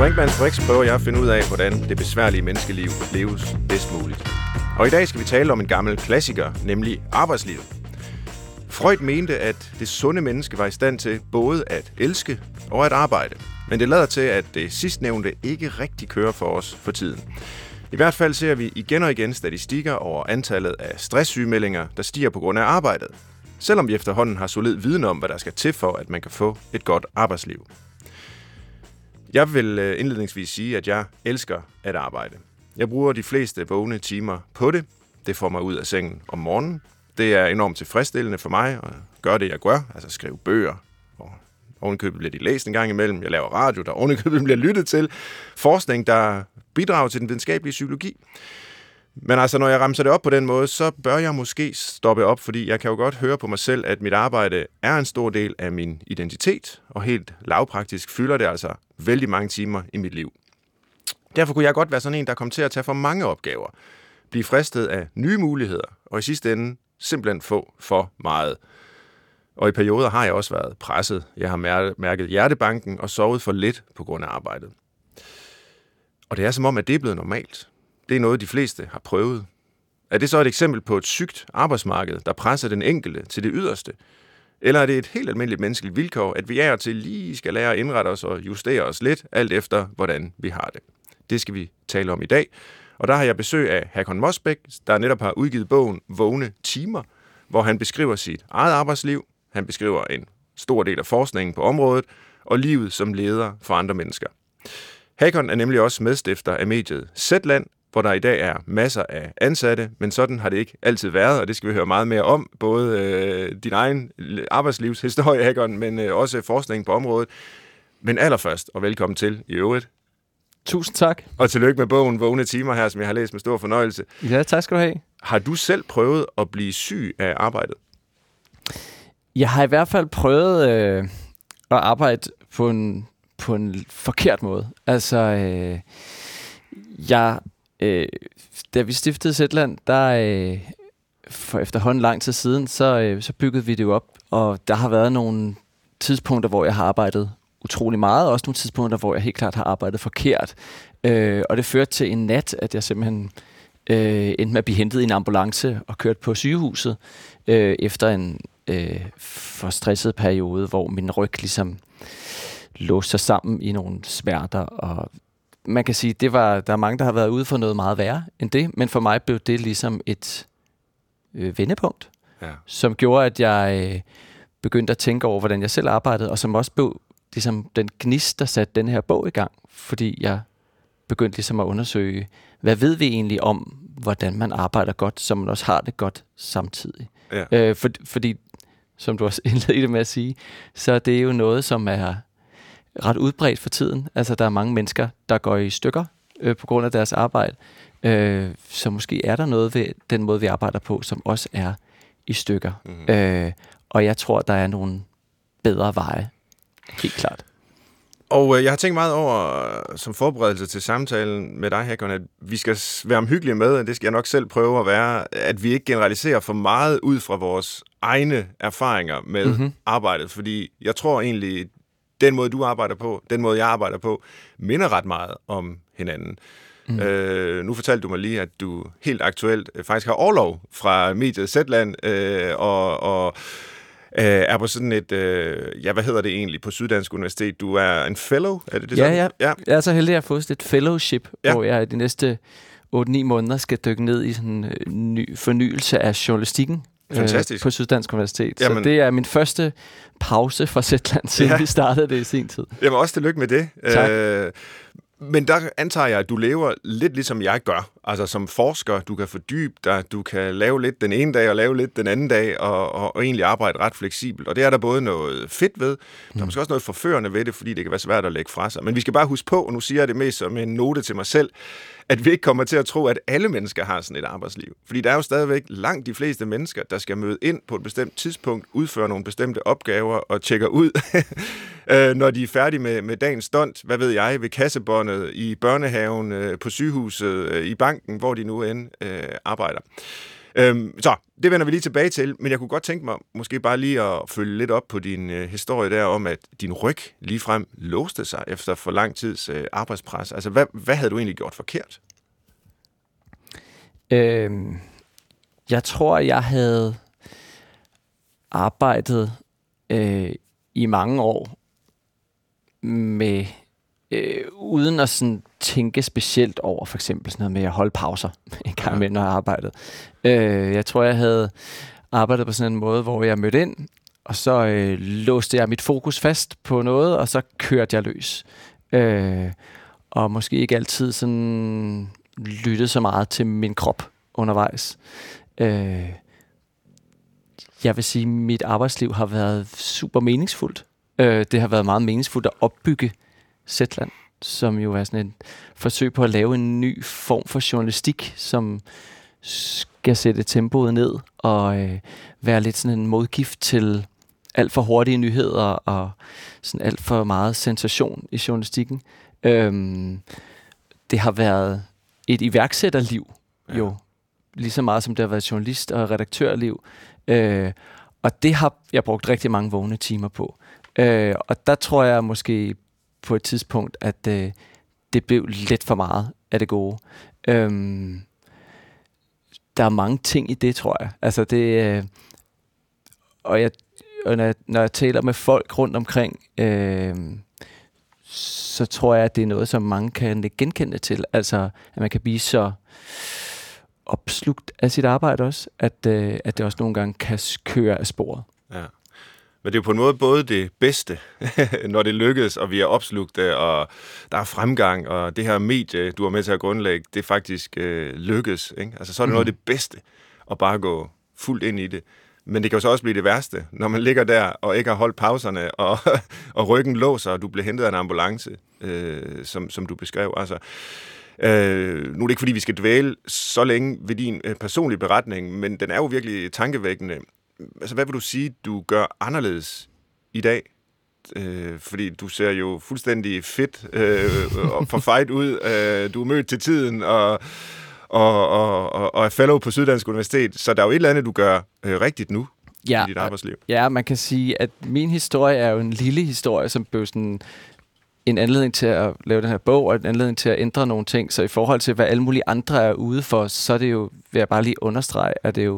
Brinkmanns Brix prøver jeg at finde ud af, hvordan det besværlige menneskeliv leves bedst muligt. Og i dag skal vi tale om en gammel klassiker, nemlig arbejdslivet. Freud mente, at det sunde menneske var i stand til både at elske og at arbejde. Men det lader til, at det sidstnævnte ikke rigtig kører for os for tiden. I hvert fald ser vi igen og igen statistikker over antallet af stresssygemeldinger, der stiger på grund af arbejdet. Selvom vi efterhånden har solid viden om, hvad der skal til for, at man kan få et godt arbejdsliv. Jeg vil indledningsvis sige, at jeg elsker at arbejde. Jeg bruger de fleste vågne timer på det. Det får mig ud af sengen om morgenen. Det er enormt tilfredsstillende for mig at gøre det, jeg gør. Altså skrive bøger. Og ovenikøbet bliver de læst en gang imellem. Jeg laver radio, der ovenikøbet bliver lyttet til. Forskning, der bidrager til den videnskabelige psykologi. Men altså, når jeg ramser det op på den måde, så bør jeg måske stoppe op, fordi jeg kan jo godt høre på mig selv, at mit arbejde er en stor del af min identitet, og helt lavpraktisk fylder det altså vældig mange timer i mit liv. Derfor kunne jeg godt være sådan en, der kom til at tage for mange opgaver, blive fristet af nye muligheder, og i sidste ende simpelthen få for meget. Og i perioder har jeg også været presset. Jeg har mærket hjertebanken og sovet for lidt på grund af arbejdet. Og det er som om, at det er blevet normalt. Det er noget, de fleste har prøvet. Er det så et eksempel på et sygt arbejdsmarked, der presser den enkelte til det yderste? Eller er det et helt almindeligt menneskeligt vilkår, at vi er til lige skal lære at indrette os og justere os lidt, alt efter hvordan vi har det? Det skal vi tale om i dag. Og der har jeg besøg af Håkon Mosbæk, der netop har udgivet bogen Vågne timer, hvor han beskriver sit eget arbejdsliv. Han beskriver en stor del af forskningen på området og livet som leder for andre mennesker. Håkon er nemlig også medstifter af mediet Zetland, hvor der i dag er masser af ansatte, men sådan har det ikke altid været, og det skal vi høre meget mere om. Både din egen arbejdslivshistorie, Håkon, men også forskningen på området. Men allerførst, og velkommen til i øvrigt. Tusind tak. Og tillykke med bogen Vågne timer her, som jeg har læst med stor fornøjelse. Ja, tak skal du have. Har du selv prøvet at blive syg af arbejdet? Jeg har i hvert fald prøvet at arbejde på en forkert måde. Altså, da vi stiftede Zetland, der for efterhånden lang tid siden, så byggede vi det jo op, og der har været nogle tidspunkter, hvor jeg har arbejdet utrolig meget, og også nogle tidspunkter, hvor jeg helt klart har arbejdet forkert. Og det førte til en nat, at jeg simpelthen endte med at blive hentet i en ambulance og kørt på sygehuset efter en for stresset periode, hvor min ryg ligesom låste sig sammen i nogle smerter, og man kan sige, der er mange, der har været ude for noget meget værre end det, men for mig blev det ligesom et vendepunkt, som gjorde, at jeg begyndte at tænke over, hvordan jeg selv arbejdede, og som også blev ligesom den gnist, der satte den her bog i gang, fordi jeg begyndte ligesom at undersøge, hvad ved vi egentlig om, hvordan man arbejder godt, så man også har det godt samtidig. Ja. Fordi, som du også indledte det med at sige, så det er jo noget, som er ret udbredt for tiden. Altså, der er mange mennesker, der går i stykker på grund af deres arbejde. Så måske er der noget ved den måde, vi arbejder på, som også er i stykker. Mm-hmm. Og jeg tror, der er nogle bedre veje. Helt klart. Og jeg har tænkt meget over, som forberedelse til samtalen med dig, Håkon, at vi skal være omhyggelige med, og det skal jeg nok selv prøve at være, at vi ikke generaliserer for meget ud fra vores egne erfaringer med arbejdet. Fordi jeg tror egentlig, den måde, du arbejder på, den måde, jeg arbejder på, minder ret meget om hinanden. Nu fortalte du mig lige, at du helt aktuelt faktisk har orlov fra mediet Zetland, og er på sådan et, hvad hedder det egentlig på Syddansk Universitet? Du er en fellow, er det sådan? Ja. Jeg er så heldig at have fået et fellowship, hvor jeg de næste 8-9 måneder skal dykke ned i sådan en ny fornyelse af journalistikken. På Syddansk Universitet. Jamen, så det er min første pause fra Zetland, siden vi startede det i sin tid. Jamen også tillykke med det. Tak. Men der antager jeg, at du lever lidt ligesom jeg gør. Altså som forsker, du kan fordybe dig, du kan lave lidt den ene dag og lave lidt den anden dag, og egentlig arbejde ret fleksibelt. Og det er der både noget fedt ved, der er måske også noget forførende ved det, fordi det kan være svært at lægge fra sig. Men vi skal bare huske på, og nu siger jeg det mest som en note til mig selv, at vi ikke kommer til at tro, at alle mennesker har sådan et arbejdsliv. Fordi der er jo stadigvæk langt de fleste mennesker, der skal møde ind på et bestemt tidspunkt, udføre nogle bestemte opgaver og tjekker ud, når de er færdige med dagens stunt, hvad ved jeg, ved kassebåndet, i børnehaven, på sygehuset, i banken, hvor de nu end arbejder. Så, det vender vi lige tilbage til, men jeg kunne godt tænke mig måske bare lige at følge lidt op på din historie der om, at din ryg ligefrem låste sig efter for lang tids arbejdspres. Altså, hvad havde du egentlig gjort forkert? Jeg tror, jeg havde arbejdet i mange år med uden at sådan tænke specielt over for eksempel sådan noget med at holde pauser en gang imellem, når jeg arbejdede. Jeg tror, jeg havde arbejdet på sådan en måde, hvor jeg mødte ind, og så låste jeg mit fokus fast på noget, og så kørte jeg løs. Og måske ikke altid sådan lyttede så meget til min krop undervejs. Jeg vil sige, at mit arbejdsliv har været super meningsfuldt. Det har været meget meningsfuldt at opbygge Zetland, som jo er sådan et forsøg på at lave en ny form for journalistik, som skal sætte tempoet ned og være lidt sådan en modgift til alt for hurtige nyheder og sådan alt for meget sensation i journalistikken. Det har været et iværksætterliv, jo, lige så meget som det har været journalist- og redaktørliv. Og det har jeg brugt rigtig mange vågne timer på. Og der tror jeg måske på et tidspunkt, at det blev lidt for meget af det gode. Der er mange ting i det, tror jeg. Altså det, når jeg taler med folk rundt omkring, så tror jeg, at det er noget, som mange kan genkende til. Altså, at man kan blive så opslugt af sit arbejde også, at det også nogle gange kan køre af sporet. Ja. Men det er på en måde både det bedste, når det lykkes, og vi er opslugt, og der er fremgang, og det her medie, du er med til at grundlægge, det faktisk lykkes. Ikke? Altså, så er det noget af det bedste, at bare gå fuldt ind i det. Men det kan jo så også blive det værste, når man ligger der og ikke har holdt pauserne, og ryggen låser, og du bliver hentet af en ambulance, som du beskrev. Altså, nu er det ikke, fordi vi skal dvæle så længe ved din personlige beretning, men den er jo virkelig tankevækkende. Altså, hvad vil du sige, du gør anderledes i dag? Fordi du ser jo fuldstændig fedt og for fight ud. Du er mødt til tiden, og er fellow på Syddansk Universitet. Så der er jo et eller andet, du gør rigtigt nu i dit arbejdsliv. Ja, man kan sige, at min historie er jo en lille historie, som blev sådan en anledning til at lave den her bog, og en anledning til at ændre nogle ting. Så i forhold til, hvad alle mulige andre er ude for, så er det jo, vil jeg bare lige understrege, at det er jo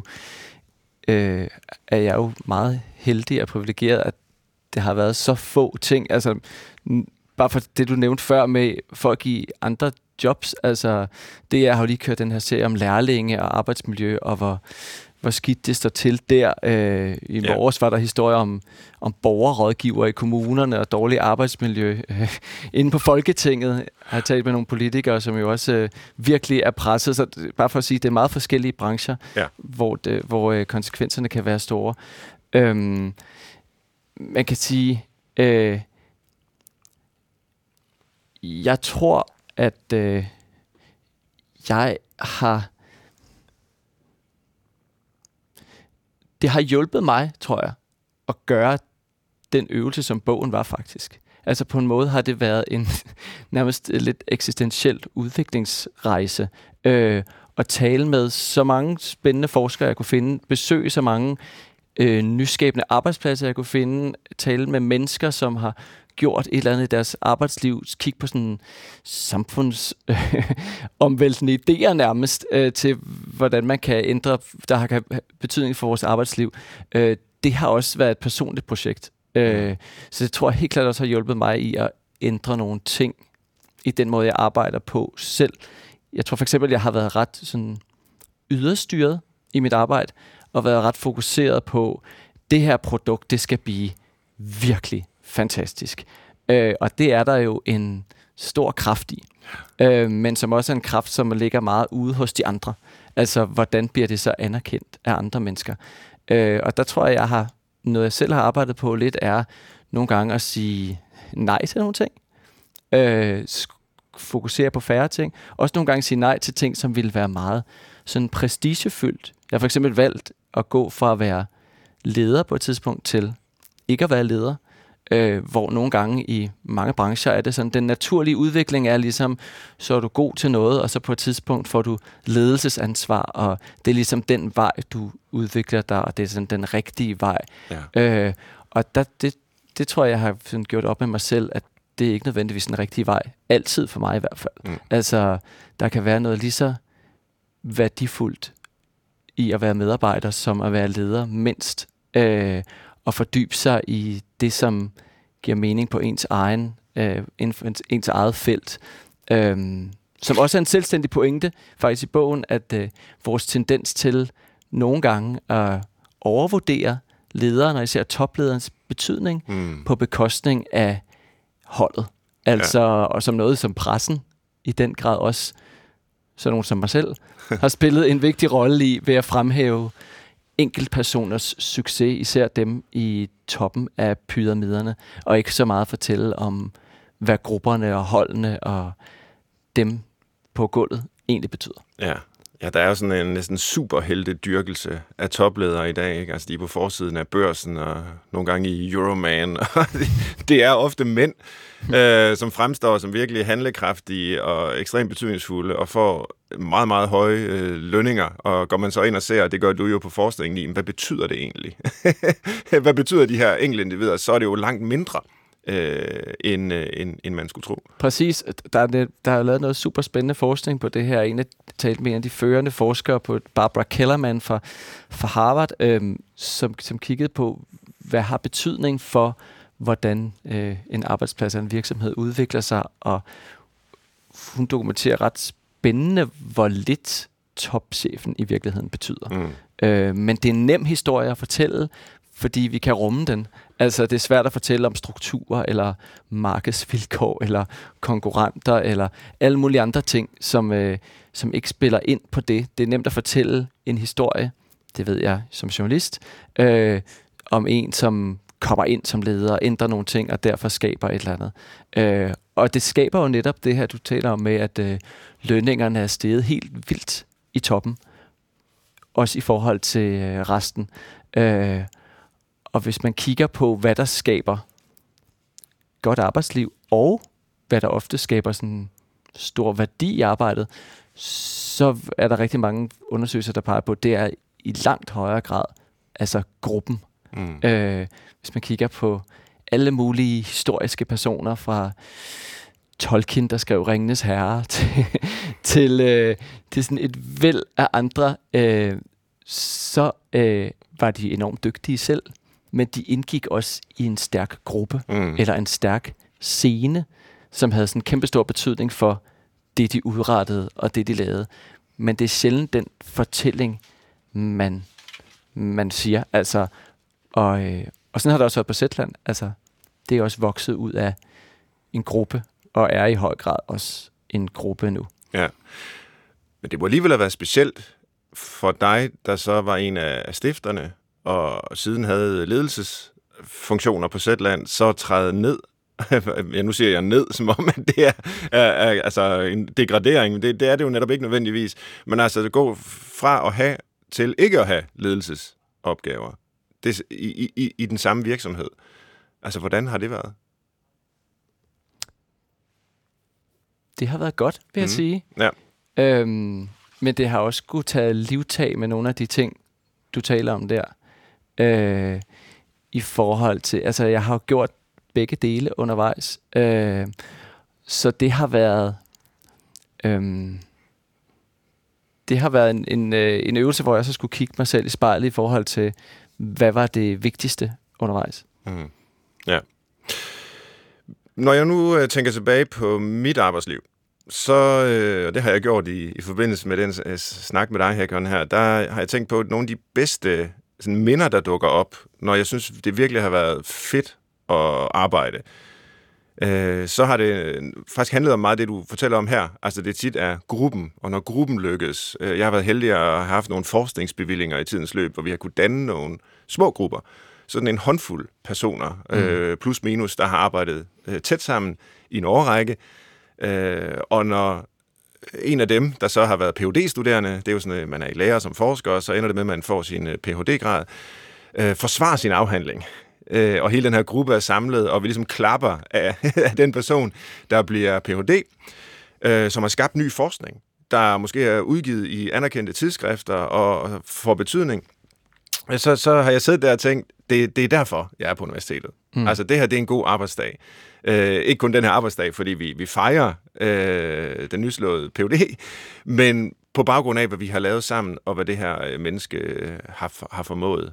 er jeg jo meget heldig og privilegeret, at det har været så få ting. Altså, bare for det, du nævnte før med folk i andre jobs, altså, det jeg har lige kørt den her serie om lærlinge og arbejdsmiljø, og hvor skidt det står til der. I morges var der historier om borgerrådgiver i kommunerne og dårlig arbejdsmiljø. Inde på Folketinget har jeg talt med nogle politikere, som jo også virkelig er presset. Så bare for at sige, det er meget forskellige brancher, hvor konsekvenserne kan være store. Man kan sige, jeg tror, at det har hjulpet mig, tror jeg, at gøre den øvelse, som bogen var faktisk. Altså på en måde har det været en nærmest lidt eksistentiel udviklingsrejse. At tale med så mange spændende forskere, jeg kunne finde, besøge så mange nyskabende arbejdspladser, jeg kunne finde, tale med mennesker, som har gjort et eller andet i deres arbejdsliv, kigge på sådan samfundsomvæltende idéer nærmest til, hvordan man kan ændre, der har betydning for vores arbejdsliv. Det har også været et personligt projekt. Så det tror jeg helt klart også har hjulpet mig i at ændre nogle ting i den måde, jeg arbejder på selv. Jeg tror for eksempel, jeg har været ret sådan yderstyret i mit arbejde, og været ret fokuseret på, det her produkt, det skal blive virkelig fantastisk. Og det er der jo en stor kraft i. Men som også er en kraft, som ligger meget ude hos de andre. Altså, hvordan bliver det så anerkendt af andre mennesker? Og der tror jeg, noget jeg selv har arbejdet på lidt, er nogle gange at sige nej til nogle ting. Fokusere på færre ting. Også nogle gange sige nej til ting, som ville være meget sådan prestigefyldt. Jeg har for eksempel valgt at gå fra at være leder på et tidspunkt til ikke at være leder. hvor nogle gange i mange brancher er det sådan, den naturlige udvikling er ligesom, så er du god til noget, og så på et tidspunkt får du ledelsesansvar, og det er ligesom den vej, du udvikler dig, og det er sådan den rigtige vej. Ja. Og det tror jeg har sådan gjort op med mig selv, at det er ikke nødvendigvis den rigtige vej. Altid for mig i hvert fald. Altså, der kan være noget lige så værdifuldt i at være medarbejder, som at være leder mindst. Og fordybe sig i det, som giver mening på ens eget felt. Som også er en selvstændig pointe, faktisk i bogen, at vores tendens til nogle gange at overvurdere lederen, og især toplederens betydning, på bekostning af holdet. Altså, og som noget som pressen, i den grad også, sådan nogen som mig selv, har spillet en vigtig rolle i ved at fremhæve enkeltpersoners succes, især dem i toppen af pyramiderne, og ikke så meget fortælle om, hvad grupperne og holdene og dem på gulvet egentlig betyder. Ja, der er jo sådan en næsten superheltedyrkelse af topledere i dag, ikke? Altså, de er på forsiden af Børsen og nogle gange i Euroman. Det er ofte mænd, som fremstår som virkelig handlekraftige og ekstremt betydningsfulde og får meget, meget høje lønninger. Og går man så ind og ser, det gør du jo på forskningen i, hvad betyder det egentlig? Hvad betyder de her enkelte individer? Så er det jo langt mindre, end man skulle tro. Præcis. Der er lavet noget super spændende forskning på det her. En af de førende forskere på Barbara Kellerman fra Harvard, som kiggede på, hvad har betydning for, hvordan en arbejdsplads og en virksomhed udvikler sig, og hun dokumenterer ret spændende, hvor lidt topchefen i virkeligheden betyder. Men det er en nem historie at fortælle, fordi vi kan rumme den. Altså, det er svært at fortælle om strukturer, eller markedsvilkår, eller konkurrenter, eller alle mulige andre ting, som ikke spiller ind på det. Det er nemt at fortælle en historie, det ved jeg som journalist, om en, som kommer ind som leder, ændrer nogle ting, og derfor skaber et eller andet. Og det skaber jo netop det her, du taler om med, at lønningerne er steget helt vildt i toppen. Også i forhold til resten. Og hvis man kigger på, hvad der skaber godt arbejdsliv, og hvad der ofte skaber sådan stor værdi i arbejdet, så er der rigtig mange undersøgelser, der peger på, at det er i langt højere grad altså gruppen. Hvis man kigger på alle mulige historiske personer, fra Tolkien, der skrev Ringenes Herre, til sådan et væld af andre, så var de enormt dygtige selv, men de indgik også i en stærk gruppe, eller en stærk scene, som havde sådan en kæmpe stor betydning for det, de udrettede, og det, de lavede. Men det er sjældent den fortælling, man siger. Altså, og sådan har det også været på Zetland. Altså, det er også vokset ud af en gruppe, og er i høj grad også en gruppe nu. Ja, men det må alligevel have været specielt for dig, der så var en af stifterne, og siden havde ledelsesfunktioner på Zetland, så træde ned. Ja, nu siger jeg ned, som om at det er altså en degradering. Det er det jo netop ikke nødvendigvis. Men altså, det går fra at have til ikke at have ledelsesopgaver det, i den samme virksomhed. Altså, hvordan har det været? Det har været godt, vil jeg sige. Ja. Men det har også skulle tage livtag med nogle af de ting, du taler om der. I forhold til, altså jeg har gjort begge dele undervejs. Så det har været en øvelse, hvor jeg så skulle kigge mig selv i spejlet i forhold til, hvad var det vigtigste undervejs. Ja. Når jeg nu tænker tilbage på mit arbejdsliv, så, og det har jeg gjort i forbindelse med den snak med dig, Håkon, her, der har jeg tænkt på nogle af de bedste sådan, minder, der dukker op, når jeg synes, det virkelig har været fedt at arbejde. Så har det faktisk handlet om meget af det, du fortæller om her. Altså det tit er gruppen, og når gruppen lykkes. Jeg har været heldig at have haft nogle forskningsbevillinger i tidens løb, hvor vi har kunnet danne nogle små grupper. Sådan en håndfuld personer, plus minus, der har arbejdet tæt sammen i en årrække. Og når en af dem, der så har været Ph.D.-studerende, det er jo sådan, at man er i lære som forsker, så ender det med, at man får sin Ph.D.-grad, forsvarer sin afhandling og hele den her gruppe er samlet, og vi ligesom klapper af den person, der bliver Ph.D., som har skabt ny forskning, der måske er udgivet i anerkendte tidsskrifter og får betydning. Så har jeg siddet der og tænkt, det er derfor, jeg er på universitetet. Altså det her, det er en god arbejdsdag. Ikke kun den her arbejdsdag, fordi vi fejrer den nyslåede Ph.D., men på baggrund af, hvad vi har lavet sammen, og hvad det her menneske har formået.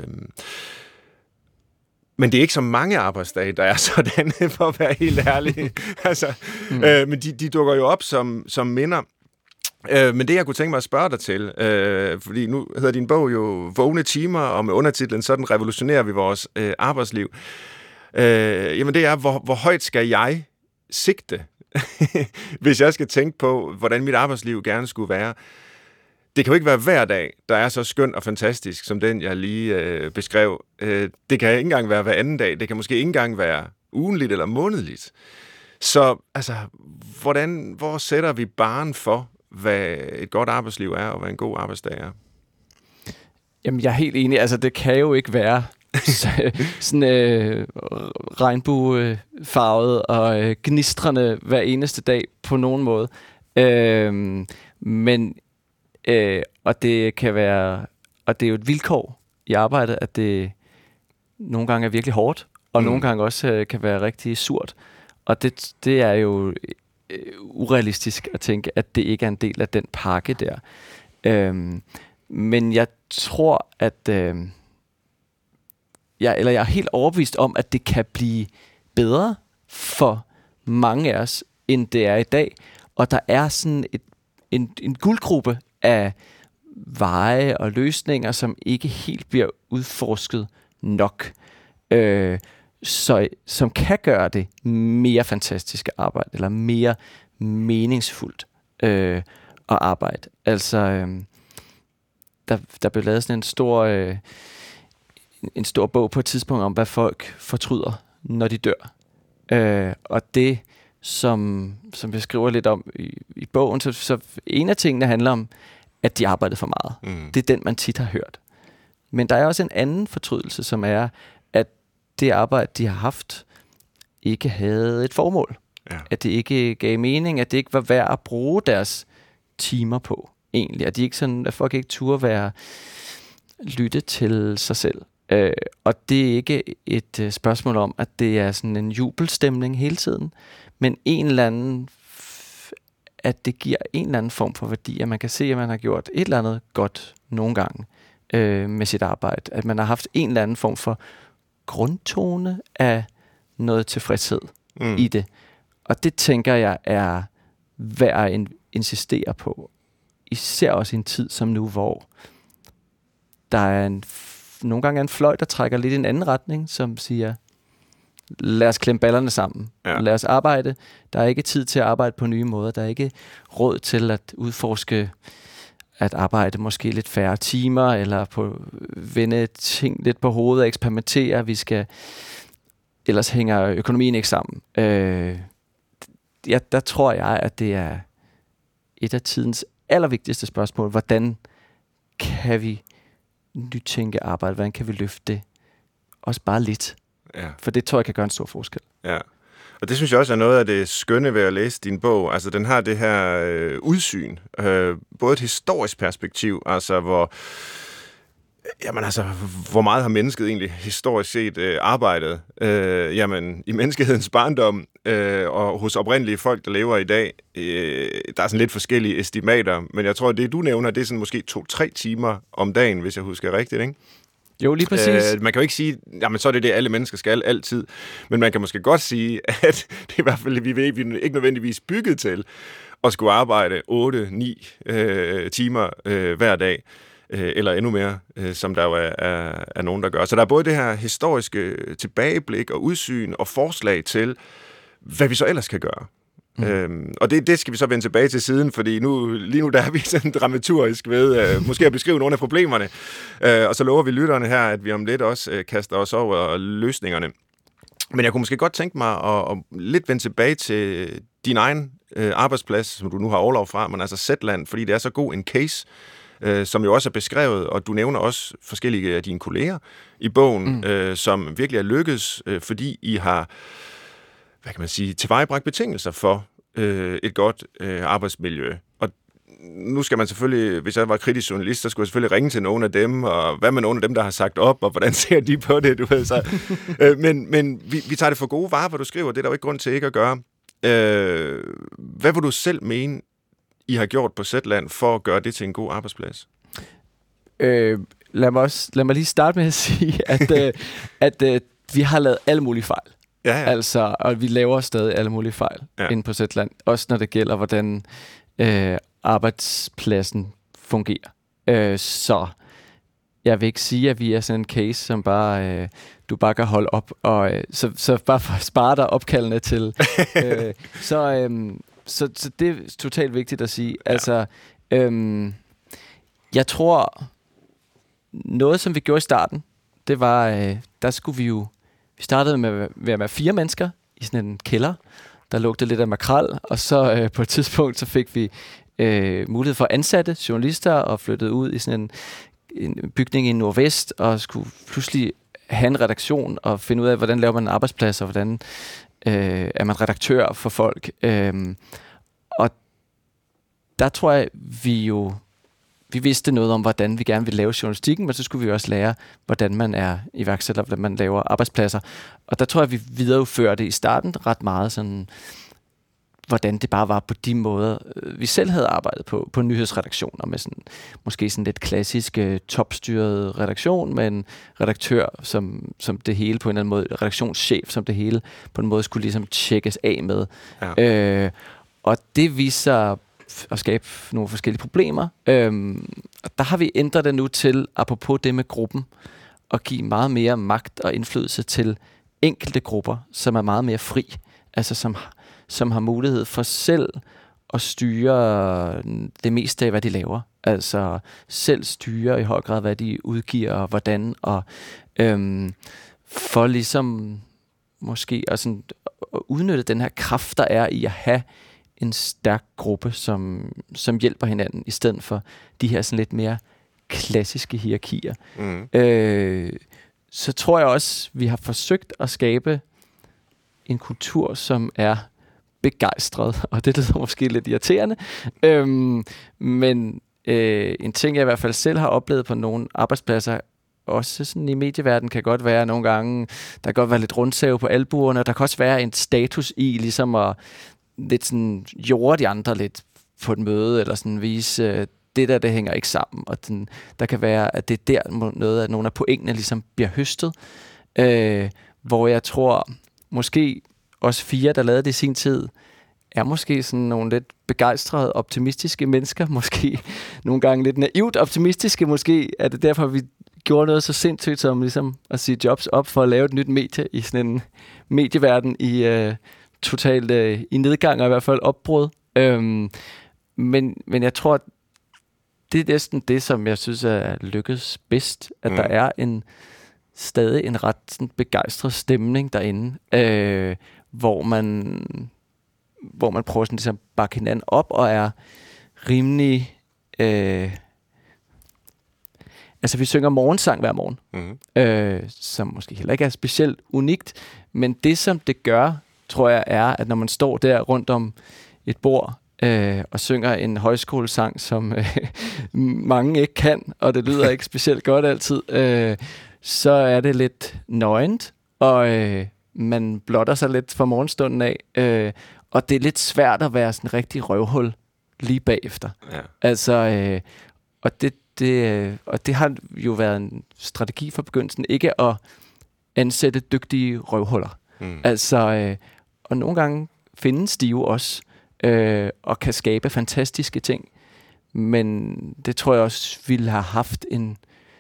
Men det er ikke så mange arbejdsdage, der er sådan, for at være helt ærlig. Altså, men de dukker jo op som minder. Men det, jeg kunne tænke mig at spørge dig til, fordi nu hedder din bog jo Vågne timer, og med undertitlen Sådan revolutionerer vi vores arbejdsliv. Jamen det er, hvor højt skal jeg sigte, hvis jeg skal tænke på, hvordan mit arbejdsliv gerne skulle være. Det kan jo ikke være hver dag, der er så skøn og fantastisk, som den, jeg lige beskrev. Det kan ikke engang være hver anden dag. Det kan måske ikke engang være ugenligt eller månedligt. Så altså, hvor sætter vi barren for, hvad et godt arbejdsliv er, og hvad en god arbejdsdag er? Jamen, jeg er helt enig. Altså, det kan jo ikke være sådan regnbuefarvet og gnistrende hver eneste dag på nogen måde. Og det kan være, og det er jo et vilkår i arbejdet, at det nogle gange er virkelig hårdt, og nogle gange også kan være rigtig surt. Og det er jo urealistisk at tænke, at det ikke er en del af den pakke der. Men jeg tror, at jeg er helt overbevist om, at det kan blive bedre for mange af os, end det er i dag. Og der er sådan en guldgruppe af veje og løsninger, som ikke helt bliver udforsket nok. Som kan gøre det mere fantastiske arbejde, eller mere meningsfuldt at arbejde. Altså, der blev lavet sådan en stor bog på et tidspunkt om, hvad folk fortryder, når de dør. Og det, som jeg skriver lidt om i bogen, så en af tingene handler om, at de arbejdede for meget. Det er den, man tit har hørt. Men der er også en anden fortrydelse, som er, at det arbejde, de har haft, ikke havde et formål. Ja. At det ikke gav mening, at det ikke var værd at bruge deres timer på, egentlig. At folk ikke turde lytte til sig selv. Og det er ikke et spørgsmål om, at det er sådan en jubelstemning hele tiden, men at det giver en eller anden form for værdi, at man kan se, at man har gjort et eller andet godt nogle gange med sit arbejde. At man har haft en eller anden form for grundtone af noget tilfredshed i det. Og det tænker jeg er værd at insistere på. Især også i en tid som nu, hvor der er nogle gange er en fløj, der trækker lidt i en anden retning, som siger, lad os klemme ballerne sammen. Ja. Lad os arbejde. Der er ikke tid til at arbejde på nye måder. Der er ikke råd til at udforske, at arbejde måske lidt færre timer, eller vende ting lidt på hovedet og eksperimentere. Ellers hænger økonomien ikke sammen. Der tror jeg, at det er et af tidens allervigtigste spørgsmål. Hvordan kan vi nytænke arbejde? Hvordan kan vi løfte det? Også bare lidt. Ja. For det tror jeg kan gøre en stor forskel. Ja. Og det synes jeg også er noget af det skønne ved at læse din bog. Altså, den har det her udsyn. Både et historisk perspektiv, altså hvor meget har mennesket egentlig historisk set arbejdet? I menneskehedens barndom og hos oprindelige folk, der lever i dag, der er sådan lidt forskellige estimater, men jeg tror, at det du nævner, det er sådan måske 2-3 timer om dagen, hvis jeg husker rigtigt, ikke? Jo, lige præcis. Man kan jo ikke sige, jamen så er det alle mennesker skal altid, men man kan måske godt sige, at det er i hvert fald, vi er ikke nødvendigvis bygget til at skulle arbejde 8-9 timer hver dag, eller endnu mere, som der jo er nogen, der gør. Så der er både det her historiske tilbageblik og udsyn og forslag til, hvad vi så ellers kan gøre. Og det skal vi så vende tilbage til siden, fordi lige nu der er vi sådan dramaturgisk ved måske at beskrive nogle af problemerne, og så lover vi lytterne her, at vi om lidt også kaster os over løsningerne. Men jeg kunne måske godt tænke mig at lidt vende tilbage til din egen arbejdsplads, som du nu har overlov fra, men altså Zetland, fordi det er så god en case, som jo også er beskrevet, og du nævner også forskellige af dine kolleger i bogen, som virkelig er lykkedes, fordi I har, hvad kan man sige, tilvejebragt betingelser for et godt arbejdsmiljø. Og nu skal man selvfølgelig, hvis jeg var kritisk journalist, så skulle jeg selvfølgelig ringe til nogle af dem, og hvad med nogle af dem, der har sagt op, og hvordan ser de på det, du ved så. Men vi tager det for gode varer, hvor du skriver, det er der jo ikke grund til ikke at gøre. Hvad vil du selv mene, I har gjort på Zetland for at gøre det til en god arbejdsplads? Lad mig lige starte med at sige, at vi har lavet alle mulige fejl. Ja. Altså, og vi laver stadig alle mulige fejl inde på Zetland. Også når det gælder, hvordan arbejdspladsen fungerer. Så jeg vil ikke sige, at vi er sådan en case, som bare du bare kan holde op. Og så bare for at spare dig opkaldene til. Så det er totalt vigtigt at sige. Ja. Altså, jeg tror, noget som vi gjorde i starten, det var, der skulle vi startede med at være 4 mennesker i sådan en kælder, der lugtede lidt af makrel, og så på et tidspunkt, så fik vi mulighed for at ansætte journalister, og flyttede ud i sådan en bygning i Nordvest, og skulle pludselig have en redaktion, og finde ud af, hvordan laver man en arbejdsplads, og hvordan er man redaktør for folk. Og der tror jeg, vi vidste noget om, hvordan vi gerne ville lave journalistikken, men så skulle vi også lære, hvordan man er iværksætter, hvordan man laver arbejdspladser. Og der tror jeg, vi videreførte i starten ret meget sådan, hvordan det bare var på de måder, vi selv havde arbejdet på nyhedsredaktioner, med sådan, måske sådan lidt klassisk topstyret redaktion, med en redaktør, som det hele på en eller anden måde, redaktionschef, som det hele på en måde skulle ligesom tjekkes af med. Ja. Og det viser at skabe nogle forskellige problemer. Og der har vi ændret det nu til, apropos det med gruppen, at give meget mere magt og indflydelse til enkelte grupper, som er meget mere fri, altså som har mulighed for selv at styre det meste af, hvad de laver. Altså selv styre i høj grad, hvad de udgiver og hvordan, og for ligesom måske at udnytte den her kraft, der er i at have en stærk gruppe, som hjælper hinanden, i stedet for de her sådan lidt mere klassiske hierarkier. Så tror jeg også, vi har forsøgt at skabe en kultur, som er begejstret, og det lyder måske lidt irriterende, men en ting, jeg i hvert fald selv har oplevet på nogle arbejdspladser, også sådan i medieverdenen, kan godt være nogle gange, der kan godt være lidt rundsave på albuerne, og der kan også være en status i, ligesom at lidt sådan jorde de andre lidt på et møde, eller sådan vise, det hænger ikke sammen, og der kan være, at det er der noget af nogle af pointene ligesom bliver høstet, hvor jeg tror, måske os 4, der lavede det i sin tid, er måske sådan nogle lidt begejstrede, optimistiske mennesker, måske nogle gange lidt naivt optimistiske, måske er det derfor, vi gjorde noget så sindssygt som ligesom at sige jobs op for at lave et nyt medie i sådan en medieverden i totalt i nedgang, og i hvert fald opbrud. Men jeg tror, at det er næsten det, som jeg synes er lykkedes bedst, at der er stadig en ret sådan begejstret stemning derinde, hvor man prøver sådan ligesom at bakke hinanden op, og er rimelig... altså, vi synger morgensang hver morgen, som måske heller ikke er specielt unikt, men det, som det gør, tror jeg, er, at når man står der rundt om et bord og synger en højskolesang, som mange ikke kan, og det lyder ikke specielt godt altid, så er det lidt nøgent, og man blotter sig lidt fra morgenstunden af, og det er lidt svært at være sådan en rigtig røvhul lige bagefter. Ja. Altså, og det har jo været en strategi fra begyndelsen, ikke at ansætte dygtige røvhuller. Altså, og nogle gange findes de jo også, og kan skabe fantastiske ting. Men det tror jeg også ville have haft en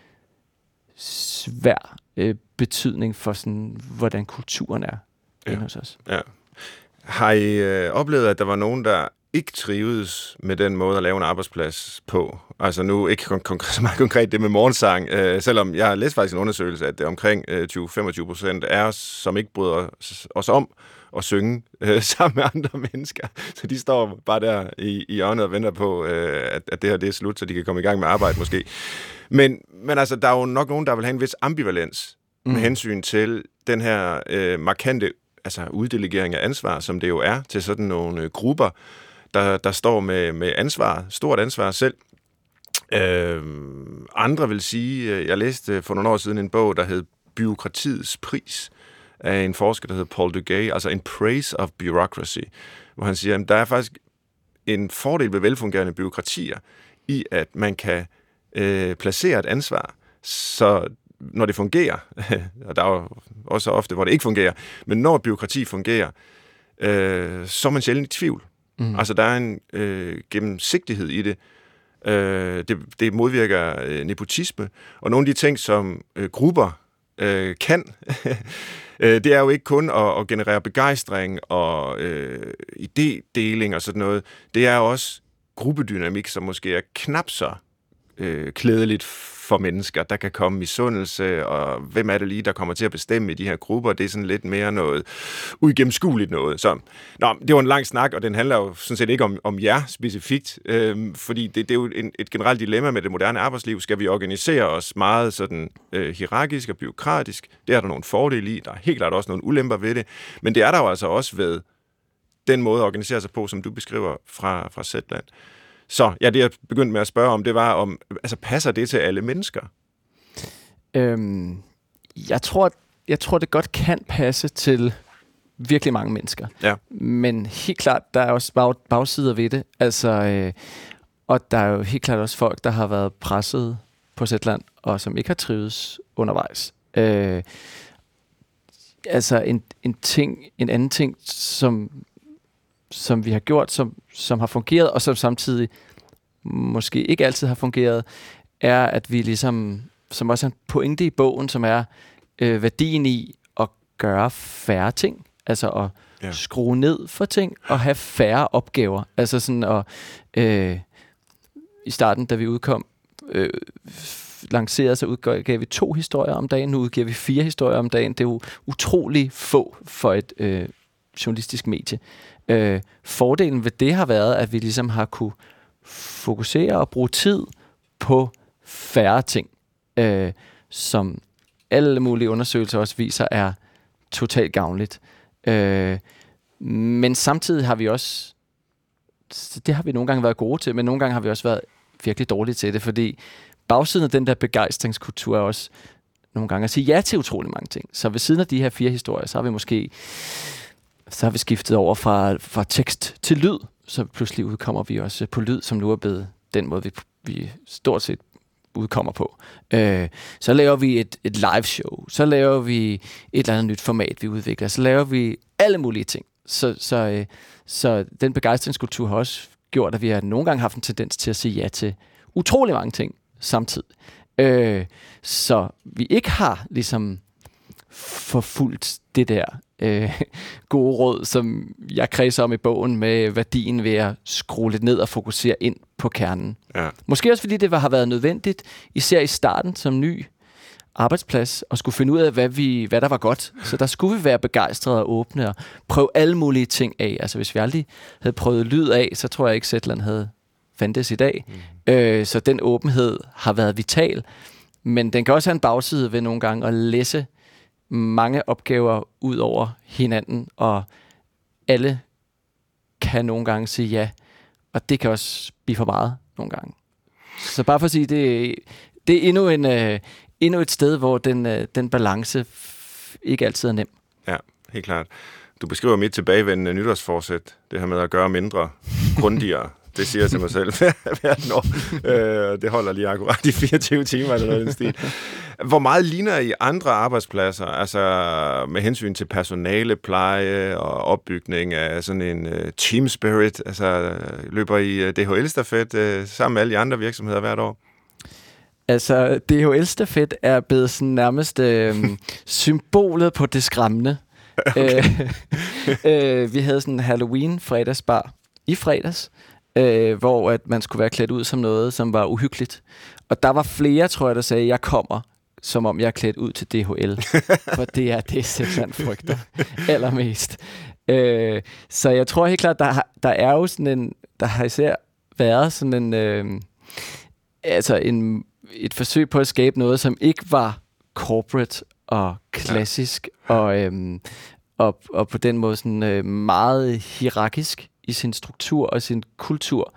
svær betydning for sådan, hvordan kulturen er inde hos os. Ja. Har I oplevet, at der var nogen, der ikke trives med den måde at lave en arbejdsplads på. Altså nu ikke så meget konkret det med morgensang, selvom jeg har læst faktisk en undersøgelse, at det er omkring 20-25% af os, som ikke bryder os om at synge sammen med andre mennesker. Så de står bare der i hjørnet og venter på, at det her det er slut, så de kan komme i gang med arbejde måske. Men altså, der er jo nok nogen, der vil have en vis ambivalens med hensyn til den her markante uddelegering af ansvar, som det jo er til sådan nogle grupper, der står med ansvar, stort ansvar selv. Andre vil sige, jeg læste for nogle år siden en bog, der hed Bureaukratiets pris, af en forsker, der hedder Paul Duguay, altså En Praise of Bureaucracy, hvor han siger, at der er faktisk en fordel ved velfungerende bureaukratier i, at man kan placere et ansvar, så når det fungerer, og der er jo også ofte, hvor det ikke fungerer, men når bureaukrati fungerer, så er man sjældent i tvivl. Altså, der er en gennemsigtighed i det. Det modvirker nepotisme, og nogle af de ting, som grupper kan, det er jo ikke kun at generere begejstring og idédeling og sådan noget. Det er også gruppedynamik, som måske er knap så klædeligt for mennesker. Der kan komme misundelse, og hvem er det lige, der kommer til at bestemme i de her grupper? Det er sådan lidt mere noget uigennemskueligt noget. Så, det var en lang snak, og den handler jo sådan set ikke om jer specifikt, fordi det er jo et generelt dilemma med det moderne arbejdsliv. Skal vi organisere os meget sådan hierarkisk og bureaukratisk? Det er der nogle fordele i. Der er helt klart også nogle ulemper ved det. Men det er der jo altså også ved den måde at organisere sig på, som du beskriver fra Zetland. Så det jeg begyndte med at spørge om, det var om, altså passer det til alle mennesker? Jeg tror, det godt kan passe til virkelig mange mennesker. Ja. Men helt klart, der er også bagsider ved det. Altså, og der er jo helt klart også folk, der har været presset på Zetland, og som ikke har trives undervejs. Altså en anden ting, som vi har gjort, som har fungeret, og som samtidig måske ikke altid har fungeret, er, at vi ligesom, som også er en pointe i bogen, som er værdien i at gøre færre ting, altså at skrue ned for ting, og have færre opgaver. Altså sådan i starten, da vi udkom, lancerede, så udgav vi 2 historier om dagen, nu udgiver vi 4 historier om dagen. Det er jo utrolig få for et journalistisk medie. Fordelen ved det har været, at vi ligesom har kunne fokusere og bruge tid på færre ting, som alle mulige undersøgelser også viser er totalt gavnligt. Men samtidig har vi også, det har vi nogle gange været gode til, men nogle gange har vi også været virkelig dårlige til det, fordi bagsiden af den der begejstringskultur er også nogle gange at sige ja til utrolig mange ting. Så ved siden af de her 4 historier, så har vi skiftet over fra tekst til lyd, så pludselig udkommer vi også på lyd, som nu er blevet den måde, vi stort set udkommer på. Så laver vi et live show, så laver vi et eller andet nyt format, vi udvikler, så laver vi alle mulige ting. Så den begejstringskultur har også gjort, at vi har nogle gange haft en tendens til at sige ja til utrolig mange ting samtidig. Så vi ikke har ligesom forfulgt det der gode råd, som jeg kredser om i bogen, med værdien ved at skrue lidt ned og fokusere ind på kernen. Ja. Måske også fordi det har været nødvendigt, især i starten som ny arbejdsplads, at skulle finde ud af, hvad der var godt. Så der skulle vi være begejstrede og åbne og prøve alle mulige ting af. Altså hvis vi aldrig havde prøvet lyd af, så tror jeg ikke, Zetland havde fandtes i dag. Så den åbenhed har været vital. Men den kan også have en bagside ved nogle gange at læse mange opgaver ud over hinanden, og alle kan nogle gange sige ja, og det kan også blive for meget nogle gange. Så bare for at sige, det er endnu et sted, hvor den balance ikke altid er nem. Ja, helt klart. Du beskriver mit tilbagevendende nytårsforsæt, det her med at gøre mindre, grundigere. Det siger jeg til mig selv hvert år. Det holder lige akkurat i 24 timer eller noget i den stil. Hvor meget ligner I andre arbejdspladser, altså med hensyn til personalepleje og opbygning af sådan en team spirit? Altså løber I DHL-stafet sammen med alle de andre virksomheder hvert år? Altså DHL-stafet er blevet sådan nærmest symbolet på det skræmmende. Okay. Vi havde sådan en Halloween-fredagsbar, i fredags, hvor at man skulle være klædt ud som noget, som var uhyggeligt. Og der var flere, tror jeg, der sagde, jeg kommer, som om jeg er klædt ud til DHL. For det er det, Zetland frygter allermest. Så jeg tror helt klart, der er jo sådan en, der har især været sådan en, et forsøg på at skabe noget, som ikke var corporate og klassisk, og på den måde sådan meget hierarkisk i sin struktur og sin kultur.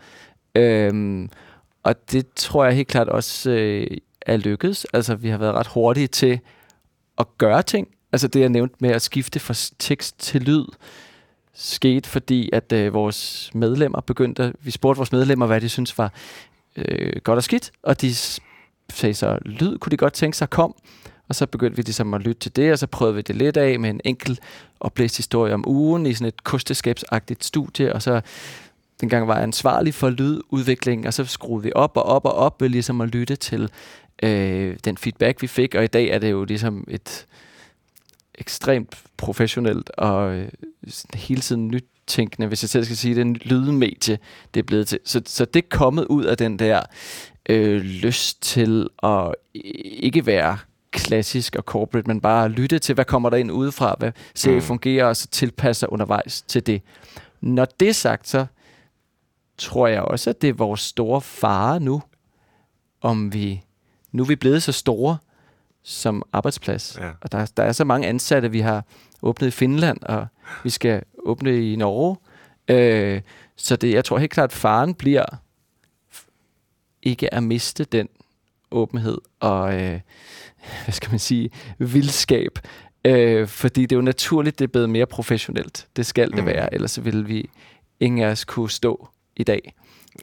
Og det tror jeg helt klart også er lykkedes. Altså, vi har været ret hurtige til at gøre ting. Altså det, jeg nævnte med at skifte fra tekst til lyd, skete fordi, at vores medlemmer vi spurgte vores medlemmer, hvad de synes var godt og skidt, og de sagde så, lyd kunne de godt tænke sig, kom. Og så begyndte vi ligesom at lytte til det, og så prøvede vi det lidt af med en enkelt oplæst historie om ugen i sådan et kosteskabsagtigt studie, og så dengang var jeg ansvarlig for lydudvikling, og så skruede vi op og op og op ved ligesom at lytte til den feedback, vi fik, og i dag er det jo ligesom et ekstremt professionelt og hele tiden nytænkende, hvis jeg selv skal sige det, en lydmedie, det er blevet til. Så det er kommet ud af den der lyst til at ikke være klassisk og corporate, men bare lytte til, hvad kommer der ind udefra, hvad ser fungerer, og så tilpasser undervejs til det. Når det er sagt, så tror jeg også, at det er vores store fare nu, nu er vi blevet så store som arbejdsplads. Ja. Og der er så mange ansatte, vi har åbnet i Finland, og vi skal åbne i Norge. Så jeg tror helt klart, at faren bliver ikke at miste den åbenhed og hvad skal man sige, vildskab. Fordi det er jo naturligt, det er blevet mere professionelt. Det skal det være, ellers så ville vi ingen af os kunne stå i dag.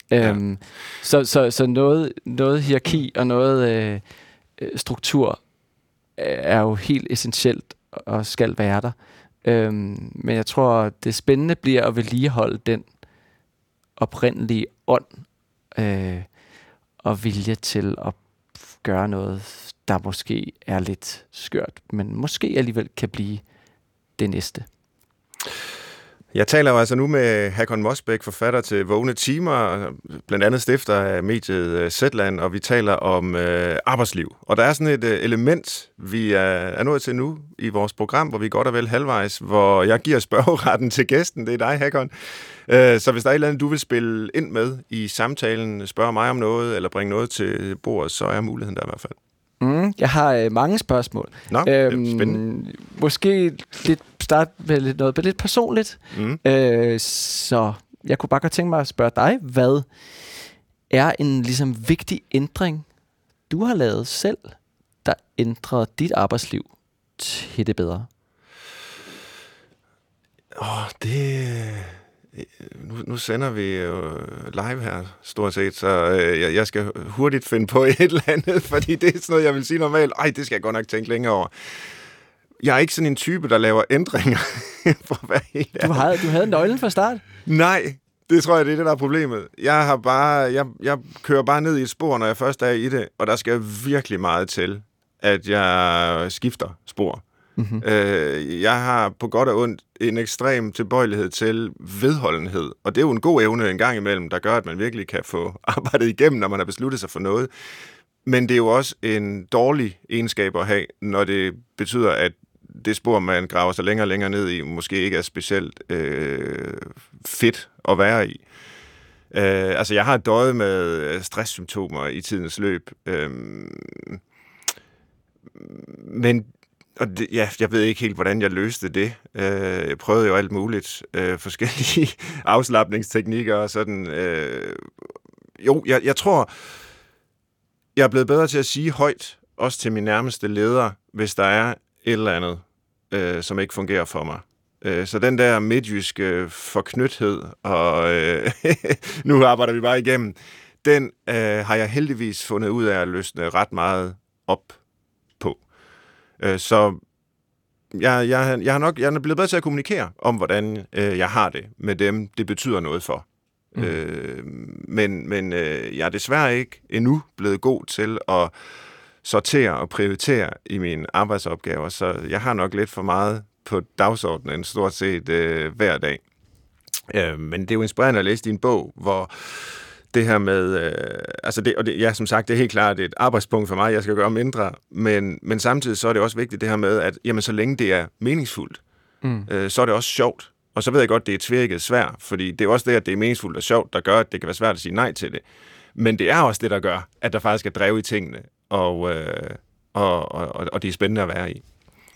Så noget hierarki og noget struktur er jo helt essentielt og skal være der. Men jeg tror, det spændende bliver at vedligeholde den oprindelige ånd og vilje til at gøre noget, der måske er lidt skørt, men måske alligevel kan blive det næste. Jeg taler jo altså nu med Hakon Mosbæk, forfatter til Vågne Timer, blandt andet stifter af mediet Zetland, og vi taler om arbejdsliv. Og der er sådan et element, vi er nået til nu i vores program, hvor vi er godt og vel halvvejs, hvor jeg giver spørgeretten til gæsten. Det er dig, Hakon. Så hvis der er et eller andet, du vil spille ind med i samtalen, spørge mig om noget, eller bringe noget til bordet, så er muligheden der i hvert fald. Jeg har mange spørgsmål. Nå, det er spændende. Måske starte med noget lidt personligt. Så jeg kunne bare godt tænke mig at spørge dig, hvad er en ligesom vigtig ændring, du har lavet selv, der ændrer dit arbejdsliv til det bedre? Nu sender vi jo live her, stort set, så jeg skal hurtigt finde på et eller andet, fordi det er sådan noget, jeg vil sige normalt. Det skal jeg godt nok tænke længere over. Jeg er ikke sådan en type, der laver ændringer, for at være helt ærlig. Du havde nøglen fra start? Nej, det tror jeg, det er det, der er problemet. Jeg kører bare ned i et spor, når jeg først er i det, og der skal virkelig meget til, at jeg skifter spor. Mm-hmm. Jeg har på godt og ondt en ekstrem tilbøjelighed til vedholdenhed, og det er jo en god evne en gang imellem, der gør, at man virkelig kan få arbejdet igennem, når man har besluttet sig for noget. Men det er jo også en dårlig egenskab at have, når det betyder, at det spor, man graver sig længere og længere ned i, måske ikke er specielt fedt at være i. Altså, jeg har døjet med stresssymptomer i tidens løb, men jeg ved ikke helt, hvordan jeg løste det. Jeg prøvede jo alt muligt. Forskellige afslapningsteknikker og sådan. Jeg tror, jeg er blevet bedre til at sige højt, også til min nærmeste leder, hvis der er et eller andet, som ikke fungerer for mig. Så den der midtjyske forknythed, og nu arbejder vi bare igennem, den har jeg heldigvis fundet ud af at løsne ret meget op på. Så jeg er blevet bedre til at kommunikere om, hvordan jeg har det med dem, det betyder noget for. Men jeg er desværre ikke endnu blevet god til at sortere og prioritere i mine arbejdsopgaver, så jeg har nok lidt for meget på dagsordenen stort set hver dag. Men det er jo inspirerende at læse din bog, hvor det her med, som sagt, det er helt klart et arbejdspunkt for mig, jeg skal gøre mindre, men samtidig så er det også vigtigt det her med, at jamen, så længe det er meningsfuldt, så er det også sjovt. Og så ved jeg godt, det er tvirket svært, fordi det er også det, at det er meningsfuldt og sjovt, der gør, at det kan være svært at sige nej til det. Men det er også det, der gør, at der faktisk er drev i tingene, og det er spændende at være i.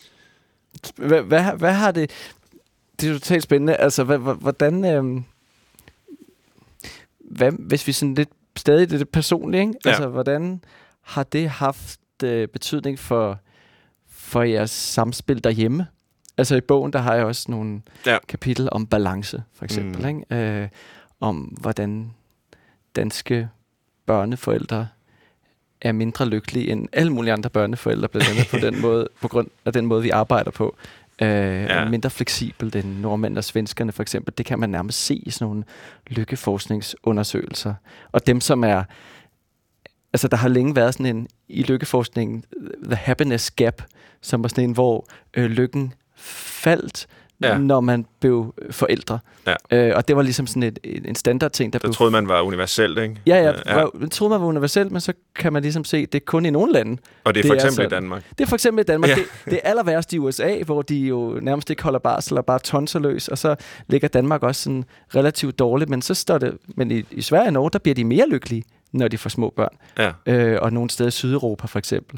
Hvad har det... Det er totalt spændende. Altså, hvordan... hvis vi sådan lidt stadig det personlige, ikke? Ja. Altså, hvordan har det haft betydning for jeres samspil derhjemme? Altså, i bogen, der har jeg også nogle kapitel om balance, for eksempel, ikke? Om hvordan danske børneforældre er mindre lykkelige end alle mulige andre børneforældre, blandt andet på den måde, på grund af den måde, vi arbejder på. Mindre fleksibelt end nordmænd og svenskerne, for eksempel. Det kan man nærmest se i sådan nogle lykkeforskningsundersøgelser. Og dem, som er... Altså, der har længe været sådan en... I lykkeforskningen, the happiness gap, som var sådan en, hvor lykken faldt, når man blev forældre. Og det var ligesom sådan en standardting, der blev... troede man var universelt, ikke? Man troede man var universelt, men så kan man ligesom se, det er kun i nogle lande. Og det er for eksempel i Danmark. Det er for eksempel i Danmark. Det er aller værst i USA, hvor de jo nærmest ikke holder barsel og bare tonser løs, og så ligger Danmark også sådan relativt dårligt, men så står det... Men i Sverige og Norge, der bliver de mere lykkelige, når de får små børn. Og nogle steder i Sydeuropa, for eksempel.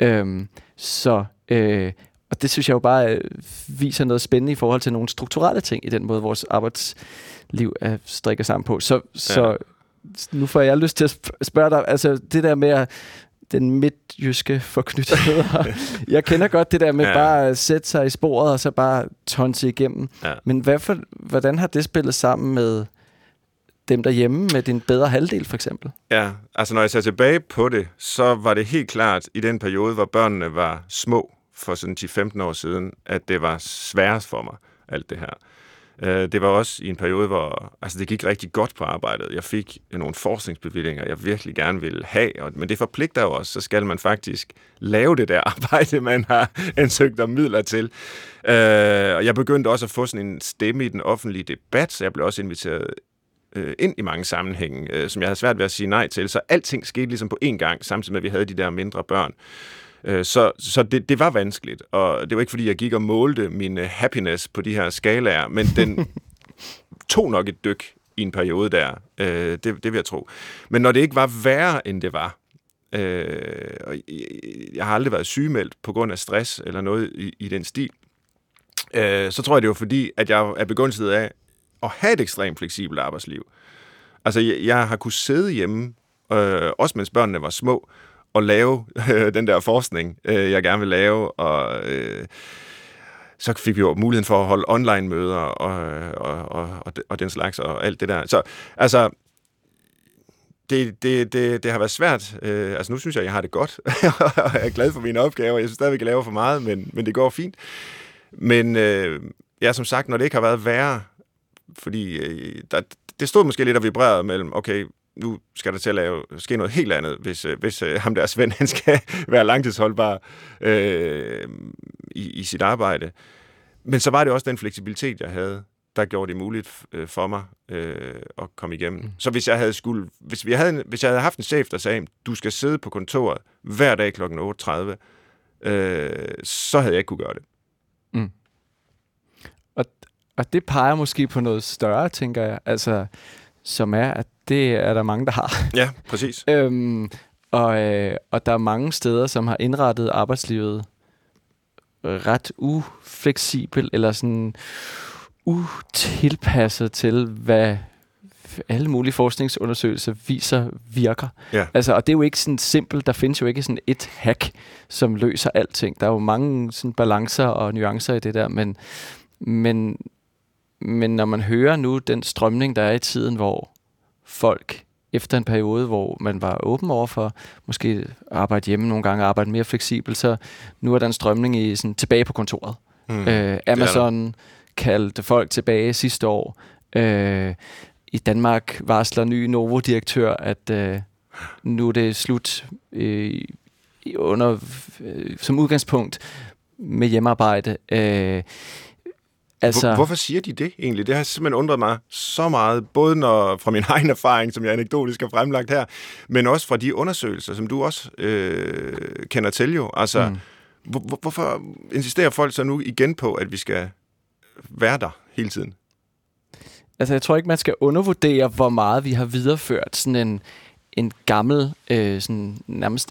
Og det synes jeg jo bare viser noget spændende i forhold til nogle strukturelle ting i den måde, vores arbejdsliv er strikket sammen på. Så nu får jeg lyst til at spørge dig, altså det der med den midtjyske forknyttethed. Jeg kender godt det der med bare at sætte sig i sporet og så bare tonse igennem. Men hvordan har det spillet sammen med dem derhjemme, med din bedre halvdel for eksempel? Ja, altså når jeg ser tilbage på det, så var det helt klart i den periode, hvor børnene var små, for sådan 10-15 år siden, at det var sværest for mig, alt det her. Det var også i en periode, hvor det gik rigtig godt på arbejdet. Jeg fik nogle forskningsbevillinger, jeg virkelig gerne ville have, men det forpligter jo også, så skal man faktisk lave det der arbejde, man har ansøgt om midler til. Og jeg begyndte også at få sådan en stemme i den offentlige debat, så jeg blev også inviteret ind i mange sammenhænge, som jeg havde svært ved at sige nej til. Så alting skete ligesom på én gang, samtidig med, at vi havde de der mindre børn. Så det var vanskeligt, og det var ikke, fordi jeg gik og målte min happiness på de her skalaer, men den tog nok et dyk i en periode der. Det vil jeg tro. Men når det ikke var værre, end det var, og jeg har aldrig været sygemeldt på grund af stress eller noget i den stil, så tror jeg, det var fordi, at jeg er begunstiget af at have et ekstremt fleksibelt arbejdsliv. Altså, jeg har kunnet sidde hjemme, også mens børnene var små, og lave den der forskning, jeg gerne vil lave, og så fik vi jo muligheden for at holde online-møder og den slags, og alt det der. Så altså, det har været svært. Nu synes jeg har det godt, og jeg er glad for mine opgaver. Jeg synes stadigvæk, jeg laver for meget, men det går fint. Men som sagt, når det ikke har været værre, fordi det stod måske lidt og vibrerede mellem, okay, nu skal der til at ske noget helt andet, hvis ham der Svend, han skal være langtidsholdbar i sit arbejde. Men så var det også den fleksibilitet, jeg havde, der gjorde det muligt for mig at komme igennem. Så hvis jeg havde haft en chef, der sagde, du skal sidde på kontoret hver dag kl. 8:30, så havde jeg ikke kunne gøre det. Mm. Og det peger måske på noget større, tænker jeg, altså, som er, at det er der mange, der har. Ja, præcis. Og der er mange steder, som har indrettet arbejdslivet ret ufleksibel, eller sådan utilpasset til, hvad alle mulige forskningsundersøgelser viser virker. Ja. Altså, og det er jo ikke sådan simpelt. Der findes jo ikke sådan et hack, som løser alting. Der er jo mange sådan balancer og nuancer i det der, men når man hører nu den strømning, der er i tiden, hvor folk efter en periode, hvor man var åben over for måske arbejde hjemme nogle gange, arbejde mere fleksibelt, så nu er der en strømning i sådan tilbage på kontoret. Amazon kaldte folk tilbage sidste år. I Danmark varsler ny Novo-direktør, at nu er det slut som udgangspunkt med hjemmearbejde. Altså, Hvorfor siger de det egentlig? Det har simpelthen undret mig så meget, både fra min egen erfaring, som jeg anekdotisk har fremlagt her, men også fra de undersøgelser, som du også kender til jo. Altså, hvorfor insisterer folk så nu igen på, at vi skal være der hele tiden? Altså, jeg tror ikke, man skal undervurdere, hvor meget vi har videreført sådan en gammel, sådan nærmest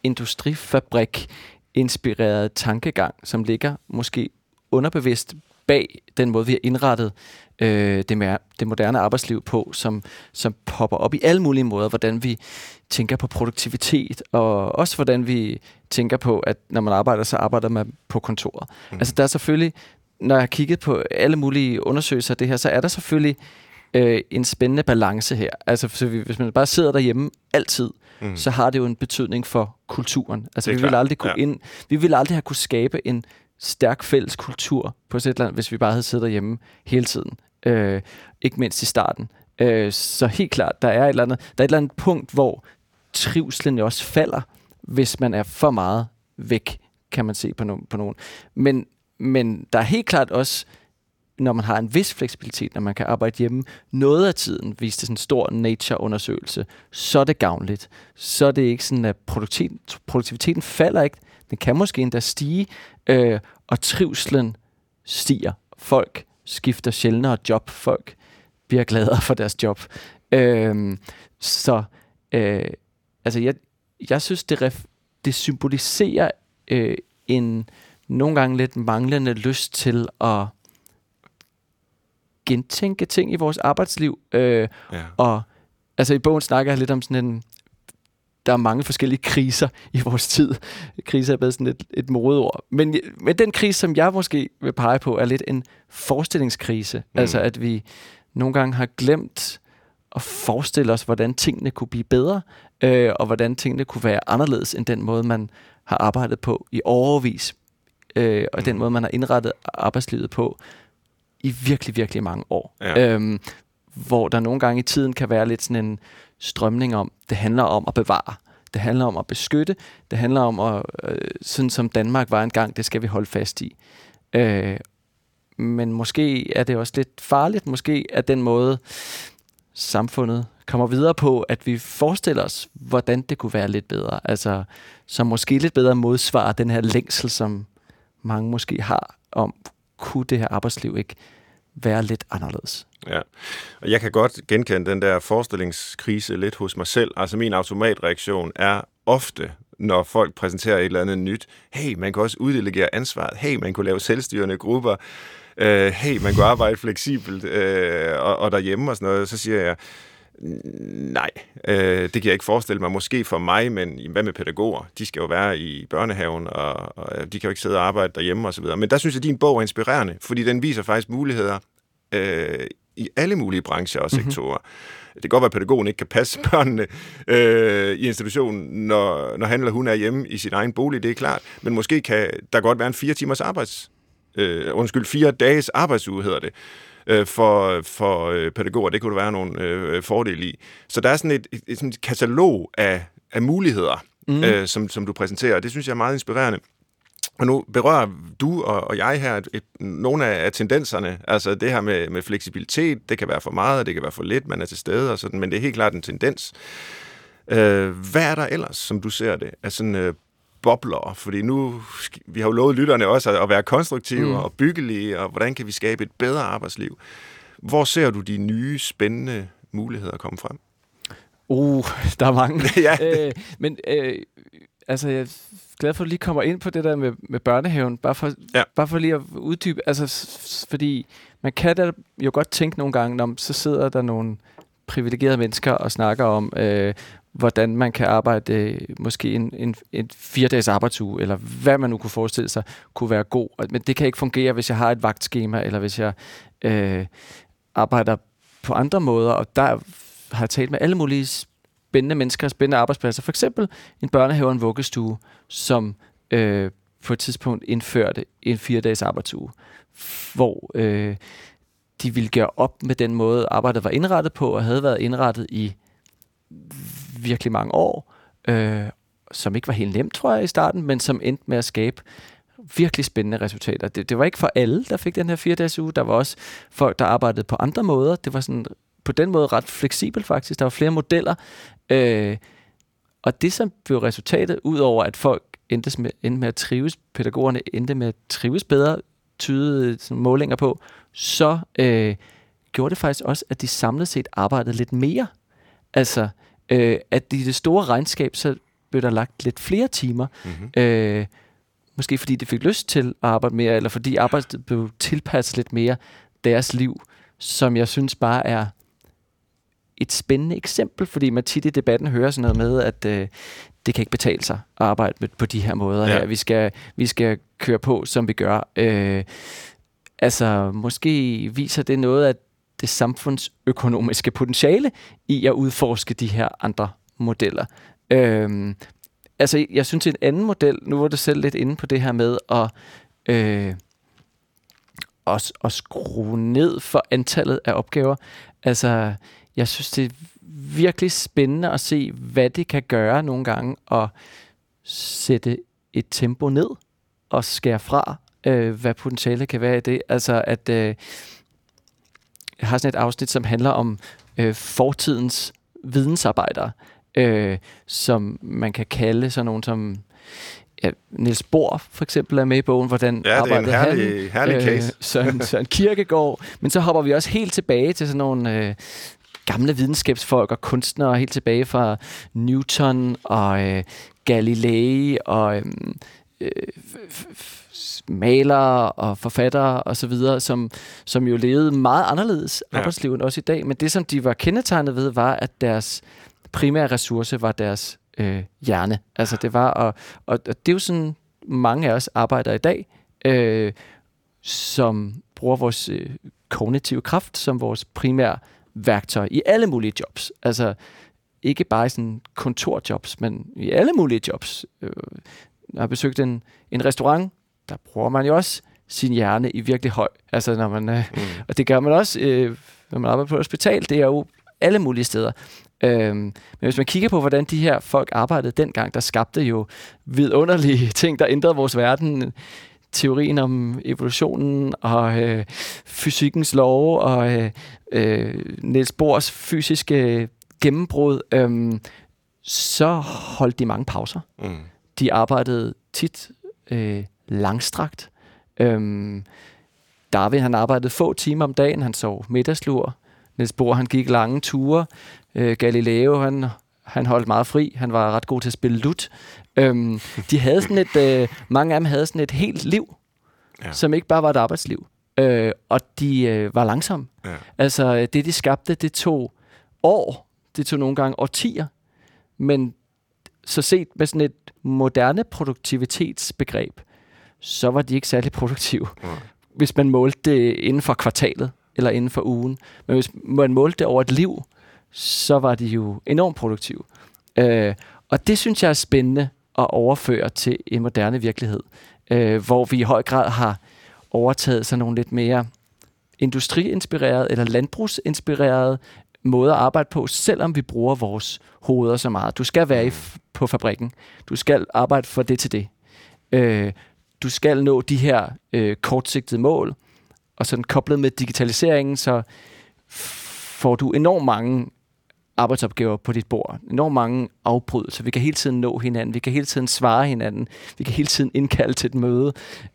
industrifabrik-inspireret tankegang, som ligger måske underbevidst bag den måde, vi har indrettet det moderne arbejdsliv på, som popper op i alle mulige måder, hvordan vi tænker på produktivitet, og også hvordan vi tænker på, at når man arbejder, så arbejder man på kontoret. Altså, der er selvfølgelig, når jeg har kigget på alle mulige undersøgelser af det her, så er der selvfølgelig en spændende balance her. Altså, hvis man bare sidder derhjemme altid, så har det jo en betydning for kulturen. Altså, vi vil aldrig have kunne skabe en stærk fælles kultur på Zetland, hvis vi bare havde siddet derhjemme hele tiden. Ikke mindst i starten. Så helt klart, der er et eller andet punkt, hvor trivslen også falder, hvis man er for meget væk, kan man se på nogen. Men der er helt klart også, når man har en vis fleksibilitet, når man kan arbejde hjemme, noget af tiden, viste sådan en stor Nature-undersøgelse, så er det gavnligt. Så er det ikke sådan, at produktiviteten falder ikke. Den kan måske endda stige, og trivslen stiger. Folk skifter sjældnere job. Folk bliver gladere for deres job. Altså, jeg synes, det symboliserer en nogle gange lidt manglende lyst til at gentænke ting i vores arbejdsliv. Og altså i bogen snakker jeg lidt om sådan der er mange forskellige kriser i vores tid. Kriser er blevet sådan et modeord. Men den krise, som jeg måske vil pege på, er lidt en forestillingskrise. Altså at vi nogle gange har glemt at forestille os, hvordan tingene kunne blive bedre, og hvordan tingene kunne være anderledes end den måde, man har arbejdet på i årevis, og den måde, man har indrettet arbejdslivet på i virkelig, virkelig mange år. Ja. Hvor der nogle gange i tiden kan være lidt sådan en strømning om, det handler om at bevare, det handler om at beskytte, det handler om at, sådan som Danmark var engang, det skal vi holde fast i. Men måske er det også lidt farligt, måske er den måde, samfundet kommer videre på, at vi forestiller os, hvordan det kunne være lidt bedre. Altså, som måske lidt bedre modsvarer den her længsel, som mange måske har om, kunne det her arbejdsliv ikke være lidt anderledes? Ja, og jeg kan godt genkende den der forestillingskrise lidt hos mig selv. Altså min automatreaktion er ofte, når folk præsenterer et eller andet nyt, hey, man kan også uddelegere ansvaret, hey, man kunne lave selvstyrende grupper, hey, man kunne arbejde fleksibelt og derhjemme og sådan noget, så siger jeg, nej, det kan jeg ikke forestille mig. Måske for mig, men hvad med pædagoger? De skal jo være i børnehaven, og de kan jo ikke sidde og arbejde derhjemme og så videre. Men der synes jeg, at din bog er inspirerende, fordi den viser faktisk muligheder i alle mulige brancher og sektorer. Det kan godt være, at pædagogen ikke kan passe børnene i institutionen, når han eller hun er hjemme i sin egen bolig, det er klart. Men måske kan der godt være en 4 dages arbejdsuge, hedder det. For pædagoger, det kunne der være nogle fordele i. Så der er sådan et katalog af muligheder, som du præsenterer, og det synes jeg er meget inspirerende. Og nu berører du og jeg her nogle af tendenserne, altså det her med fleksibilitet, det kan være for meget, det kan være for lidt, man er til stede og sådan, men det er helt klart en tendens. Hvad er der ellers, som du ser det, af sådan bobler? Fordi nu, vi har jo lovet lytterne også at være konstruktive og byggelige, og hvordan kan vi skabe et bedre arbejdsliv? Hvor ser du de nye, spændende muligheder komme frem? Der er mange. Ja. Altså, jeg er glad for, at du lige kommer ind på det der med børnehaven, bare for lige at uddybe, altså, fordi man kan da jo godt tænke nogle gange, når så sidder der nogle privilegerede mennesker og snakker om, hvordan man kan arbejde måske en 4-dages arbejdsuge, eller hvad man nu kunne forestille sig, kunne være god. Men det kan ikke fungere, hvis jeg har et vagtskema, eller hvis jeg arbejder på andre måder, og der har jeg talt med alle mulige spændende mennesker, spændende arbejdspladser. For eksempel en børnehave og en vuggestue, som på et tidspunkt indførte en 4-dages arbejdsuge, hvor de ville gøre op med den måde, arbejdet var indrettet på, og havde været indrettet i virkelig mange år, som ikke var helt nemt, tror jeg, i starten, men som endte med at skabe virkelig spændende resultater. Det var ikke for alle, der fik den her 4-dages uge. Der var også folk, der arbejdede på andre måder. Det var sådan på den måde ret fleksibelt faktisk. Der var flere modeller. Og det, som blev resultatet, udover at folk endte med at trives, pædagogerne endte med at trives bedre, tydede målinger på, så gjorde det faktisk også, at de samlet set arbejdede lidt mere. Altså, at i det store regnskab, så blev der lagt lidt flere timer. Mm-hmm. Måske fordi de fik lyst til at arbejde mere, eller fordi arbejdet blev tilpasset lidt mere deres liv, som jeg synes bare er et spændende eksempel, fordi man tit i debatten hører sådan noget med, at det kan ikke betale sig at arbejde på de her måder her. Vi skal køre på, som vi gør. Altså, måske viser det noget af det samfundsøkonomiske potentiale i at udforske de her andre modeller. Altså, jeg synes, en anden model, nu var du selv lidt inde på det her med at skrue ned for antallet af opgaver. Altså, jeg synes, det er virkelig spændende at se, hvad det kan gøre nogle gange at sætte et tempo ned og skære fra, hvad potentialet kan være i det. Altså, at jeg har sådan et afsnit, som handler om fortidens vidensarbejdere, som man kan kalde sådan nogen som Niels Bohr for eksempel er med i bogen, hvordan arbejdede han. Ja, det er en herlig case. Søren Kierkegaard. Men så hopper vi også helt tilbage til sådan nogle gamle videnskabsfolk og kunstnere, helt tilbage fra Newton og Galilei og malere og forfattere og så videre, som jo levede meget anderledes arbejdsliv end også i dag. Men det, som de var kendetegnet ved, var, at deres primære ressource var deres hjerne. Altså det var, og det er jo sådan, mange af os arbejder i dag, som bruger vores kognitive kraft som vores primære værktøj i alle mulige jobs. Altså ikke bare i sådan kontorjobs, men i alle mulige jobs. Jeg har besøgt en restaurant, der bruger man jo også sin hjerne i virkelig høj. Altså når man, og det gør man også, når man arbejder på et hospital, det er jo alle mulige steder. Men hvis man kigger på, hvordan de her folk arbejdede dengang, der skabte jo vidunderlige ting, der ændrede vores verden. Teorien om evolutionen og fysikkens lov og Niels Bohrs fysiske gennembrud, så holdt de mange pauser. De arbejdede tit langstrakt. Darwin, han arbejdede få timer om dagen, han sov middagslur. Niels Bohr, han gik lange ture. Galileo, han holdt meget fri. Han var ret god til at spille lut. De havde sådan mange af dem havde sådan et helt liv, som ikke bare var et arbejdsliv. Og de var langsomme. Ja. Altså, det de skabte, det tog år. Det tog nogle gange årtier. Men så set med sådan et moderne produktivitetsbegreb, så var de ikke særlig produktive. Hvis man målte det inden for kvartalet, eller inden for ugen. Men hvis man målte det over et liv, så var de jo enormt produktive. Og det synes jeg er spændende at overføre til en moderne virkelighed, hvor vi i høj grad har overtaget sådan nogle lidt mere industriinspirerede eller landbrugsinspirerede måder at arbejde på, selvom vi bruger vores hoveder så meget. Du skal være på fabrikken. Du skal arbejde for det til det. Du skal nå de her kortsigtede mål, og sådan koblet med digitaliseringen, så får du enormt mange arbejdsopgaver på dit bord. Enormt mange afbrud, så vi kan hele tiden nå hinanden. Vi kan hele tiden svare hinanden. Vi kan hele tiden indkalde til et møde.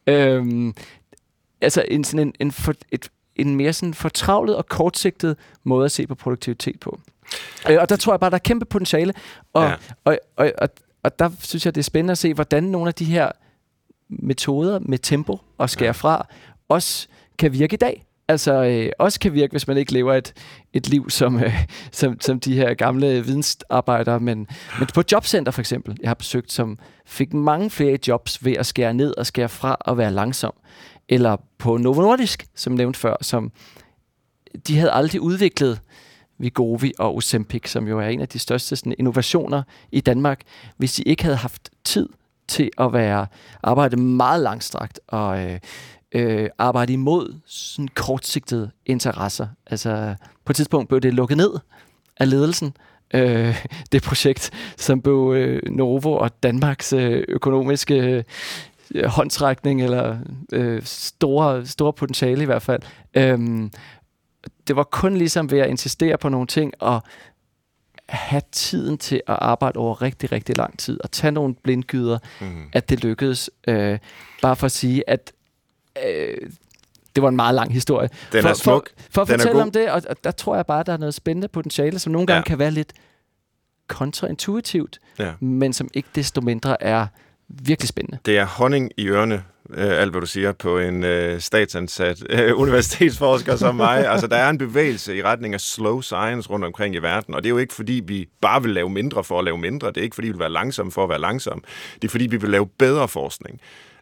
Altså en mere sådan fortravlet og kortsigtet måde at se på produktivitet på. Og der tror jeg bare, der er kæmpe potentiale. Og der synes jeg, det er spændende at se, hvordan nogle af de her metoder med tempo og skære fra også kan virke i dag. Altså også kan virke, hvis man ikke lever et liv som de her gamle vidensarbejdere, men på jobcenter for eksempel, jeg har besøgt, som fik mange flere jobs ved at skære ned og skære fra og være langsom. Eller på Novo Nordisk, som nævnt før, som de havde aldrig udviklet Wegovy og Ozempic, som jo er en af de største sådan, innovationer i Danmark, hvis de ikke havde haft tid til at arbejde meget langstrakt og arbejde imod sådan kortsigtede interesser. Altså på et tidspunkt blev det lukket ned af ledelsen, det projekt, som blev Novo og Danmarks økonomiske håndsrækning, eller store potentiale i hvert fald. Det var kun ligesom ved at insistere på nogle ting, og have tiden til at arbejde over rigtig, rigtig lang tid, og tage nogle blindgyder, at det lykkedes. Bare for at sige, at det var en meget lang historie. Den er smuk. For at fortælle om det, og der tror jeg bare, der er noget spændende potentiale, som nogle gange kan være lidt kontraintuitivt, men som ikke desto mindre er virkelig spændende. Det er honning i ørerne, alt hvad du siger, på en statsansat universitetsforsker som mig. Altså, der er en bevægelse i retning af slow science rundt omkring i verden, og det er jo ikke, fordi vi bare vil lave mindre for at lave mindre. Det er ikke, fordi vi vil være langsomme for at være langsomme. Det er, fordi vi vil lave bedre forskning.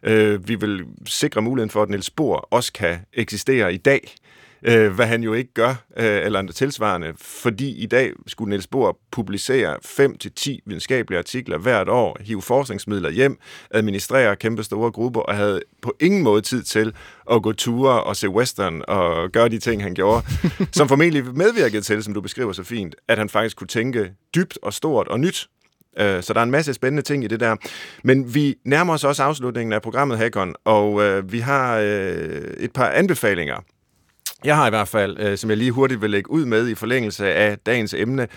Vi vil sikre muligheden for, at Niels Bohr også kan eksistere i dag, hvad han jo ikke gør, eller tilsvarende, fordi i dag skulle Niels Bohr publicere 5-10 videnskabelige artikler hvert år, hive forskningsmidler hjem, administrere kæmpe store grupper, og havde på ingen måde tid til at gå ture og se western og gøre de ting, han gjorde, som formentlig medvirkede til, som du beskriver så fint, at han faktisk kunne tænke dybt og stort og nyt. Så der er en masse spændende ting i det der. Men vi nærmer os også afslutningen af programmet, Hakon, og vi har et par anbefalinger. Jeg har i hvert fald, som jeg lige hurtigt vil lægge ud med i forlængelse af dagens emne.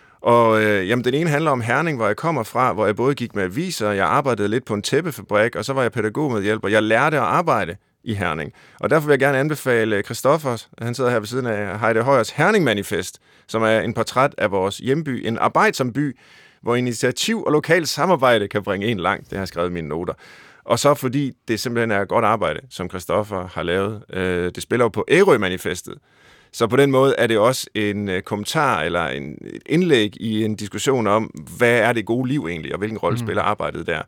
Og den ene handler om Herning, hvor jeg kommer fra, hvor jeg både gik med aviser, jeg arbejdede lidt på en tæppefabrik, og så var jeg pædagogmedhjælper. Jeg lærte at arbejde i Herning. Og derfor vil jeg gerne anbefale Christoffer, han sidder her ved siden af Heide Højers Herning-manifest, som er en portræt af vores hjemby, en arbejdsom by, hvor initiativ og lokalt samarbejde kan bringe en langt. Det har jeg skrevet i mine noter. Og så fordi det simpelthen er godt arbejde, som Christoffer har lavet. Det spiller jo på Ærø-manifestet. Så på den måde er det også en kommentar eller et indlæg i en diskussion om, hvad er det gode liv egentlig, og hvilken rolle spiller arbejdet der.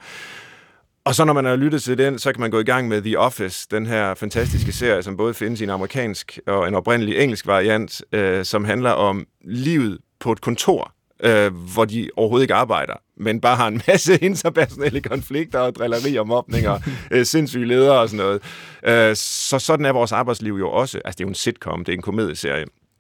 Og så når man har lyttet til den, så kan man gå i gang med The Office, den her fantastiske serie, som både findes i en amerikansk og en oprindelig engelsk variant, som handler om livet på et kontor, hvor de overhovedet ikke arbejder, men bare har en masse interpersonelle konflikter og drillerier, mobninger, sindssyge ledere og sådan noget. Så sådan er vores arbejdsliv jo også. Altså, det er jo en sitcom, det er en komedieserie.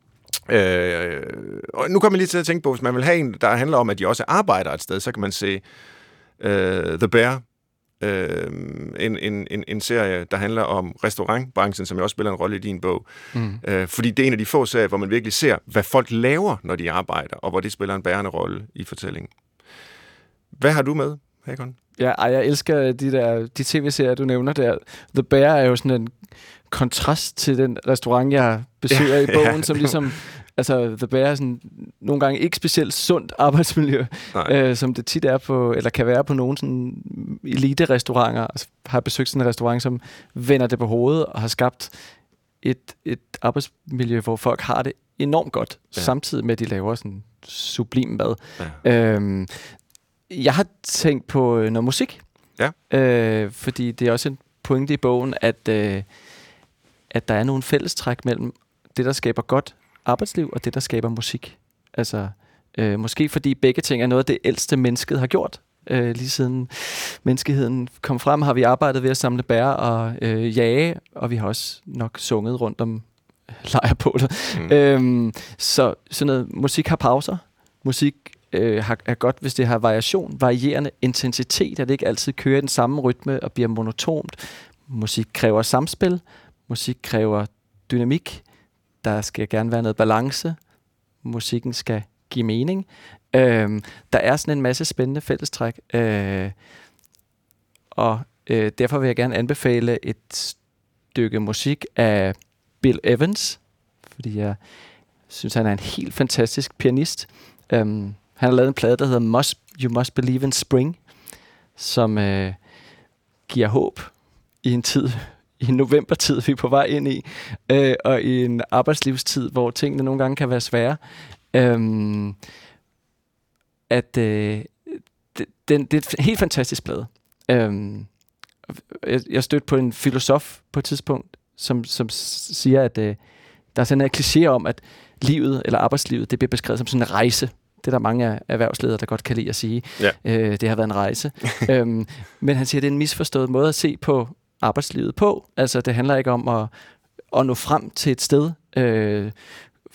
Og nu kommer man lige til at tænke på, hvis man vil have en, der handler om, at de også arbejder et sted, så kan man se The Bear, en serie, der handler om restaurantbranchen, som jo også spiller en rolle i din bog. Fordi det er en af de få serier, hvor man virkelig ser, hvad folk laver, når de arbejder, og hvor det spiller en bærende rolle i fortællingen. Hvad har du med, Hakon? Ja, jeg elsker de tv-serier, du nævner der. The Bear er jo sådan en kontrast til den restaurant, jeg besøger i bogen, som ligesom... Altså, The Bear er sådan nogle gange ikke specielt sundt arbejdsmiljø, som det tit er på, eller kan være på nogle sådan elite-restauranter. Altså, har besøgt sådan en restaurant, som vender det på hovedet og har skabt et arbejdsmiljø, hvor folk har det enormt godt, samtidig med, at de laver sådan sublim mad. Ja. Jeg har tænkt på noget musik, fordi det er også en pointe i bogen, at der er nogle fællestræk mellem det, der skaber godt arbejdsliv, og det, der skaber musik. Altså, måske fordi begge ting er noget af det ældste mennesket har gjort. Lige siden menneskeheden kom frem, har vi arbejdet ved at samle bær og jage, og vi har også nok sunget rundt om lejrbålet. Så sådan noget, musik har pauser. Musik er godt, hvis det har variation, varierende intensitet, at det ikke altid kører den samme rytme og bliver monotont. Musik kræver samspil. Musik kræver dynamik. Der skal gerne være noget balance. Musikken skal give mening. Der er sådan en masse spændende fællestræk. Og derfor vil jeg gerne anbefale et stykke musik af Bill Evans, fordi jeg synes, han er en helt fantastisk pianist. Han har lavet en plade, der hedder You Must Believe in Spring, som giver håb i en tid, i en novembertid, vi er på vej ind i, og i en arbejdslivstid, hvor tingene nogle gange kan være svære. Det er et helt fantastisk plade. Jeg stødte på en filosof på et tidspunkt, som siger, at der er sådan en kliché om, at livet eller arbejdslivet, det bliver beskrevet som sådan en rejse. Det er der mange af erhvervsledere, der godt kan lide at sige. Ja. Det har været en rejse. Men han siger, at det er en misforstået måde at se på arbejdslivet på. Altså, det handler ikke om at nå frem til et sted,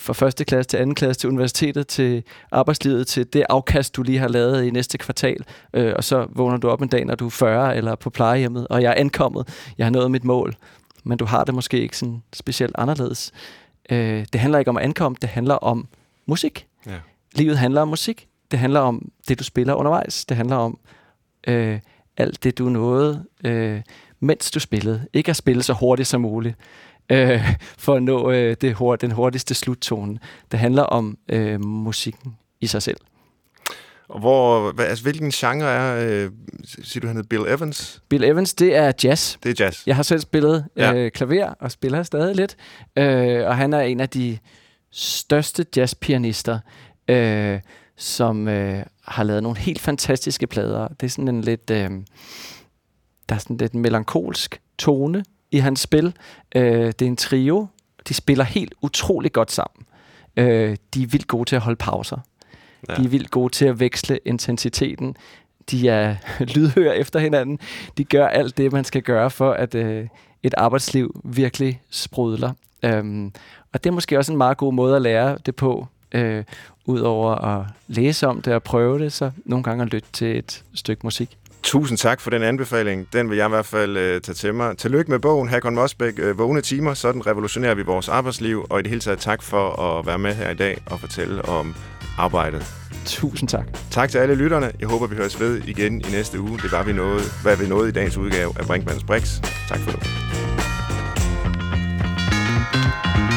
fra første klasse til anden klasse, til universitetet, til arbejdslivet, til det afkast, du lige har lavet i næste kvartal, og så vågner du op en dag, når du er 40 eller på plejehjemmet, og jeg er ankommet, jeg har nået mit mål, men du har det måske ikke sådan specielt anderledes. Det handler ikke om at ankomme, det handler om musik. Ja. Livet handler om musik. Det handler om det, du spiller undervejs. Det handler om alt det, du nåede, mens du spillede. Ikke at spille så hurtigt som muligt, for at nå den hurtigste sluttone. Det handler om musikken i sig selv. Og hvilken genre er, siger du, han hed Bill Evans? Bill Evans, det er jazz. Det er jazz. Jeg har selv spillet klaver, og spiller stadig lidt. Og han er en af de største jazzpianister, som har lavet nogle helt fantastiske plader. Det er sådan en lidt, der er sådan lidt melankolsk tone i hans spil. Det er en trio. De spiller helt utroligt godt sammen. De er vildt gode til at holde pauser. Ja. De er vildt gode til at veksle intensiteten. De er lydhøre efter hinanden. De gør alt det, man skal gøre for, at et arbejdsliv virkelig sprudler. Og det er måske også en meget god måde at lære det på, udover at læse om det og prøve det, så nogle gange at lytte til et stykke musik. Tusind tak for den anbefaling. Den vil jeg i hvert fald tage til mig. Tillykke med bogen, Hakon Mosbæk, Vågne timer. Sådan revolutionerer vi vores arbejdsliv. Og i det hele taget tak for at være med her i dag og fortælle om arbejdet. Tusind tak. Tak til alle lytterne. Jeg håber, vi høres ved igen i næste uge. Det var hvad vi nåede i dagens udgave af Brinkmanns Brix. Tak for nu.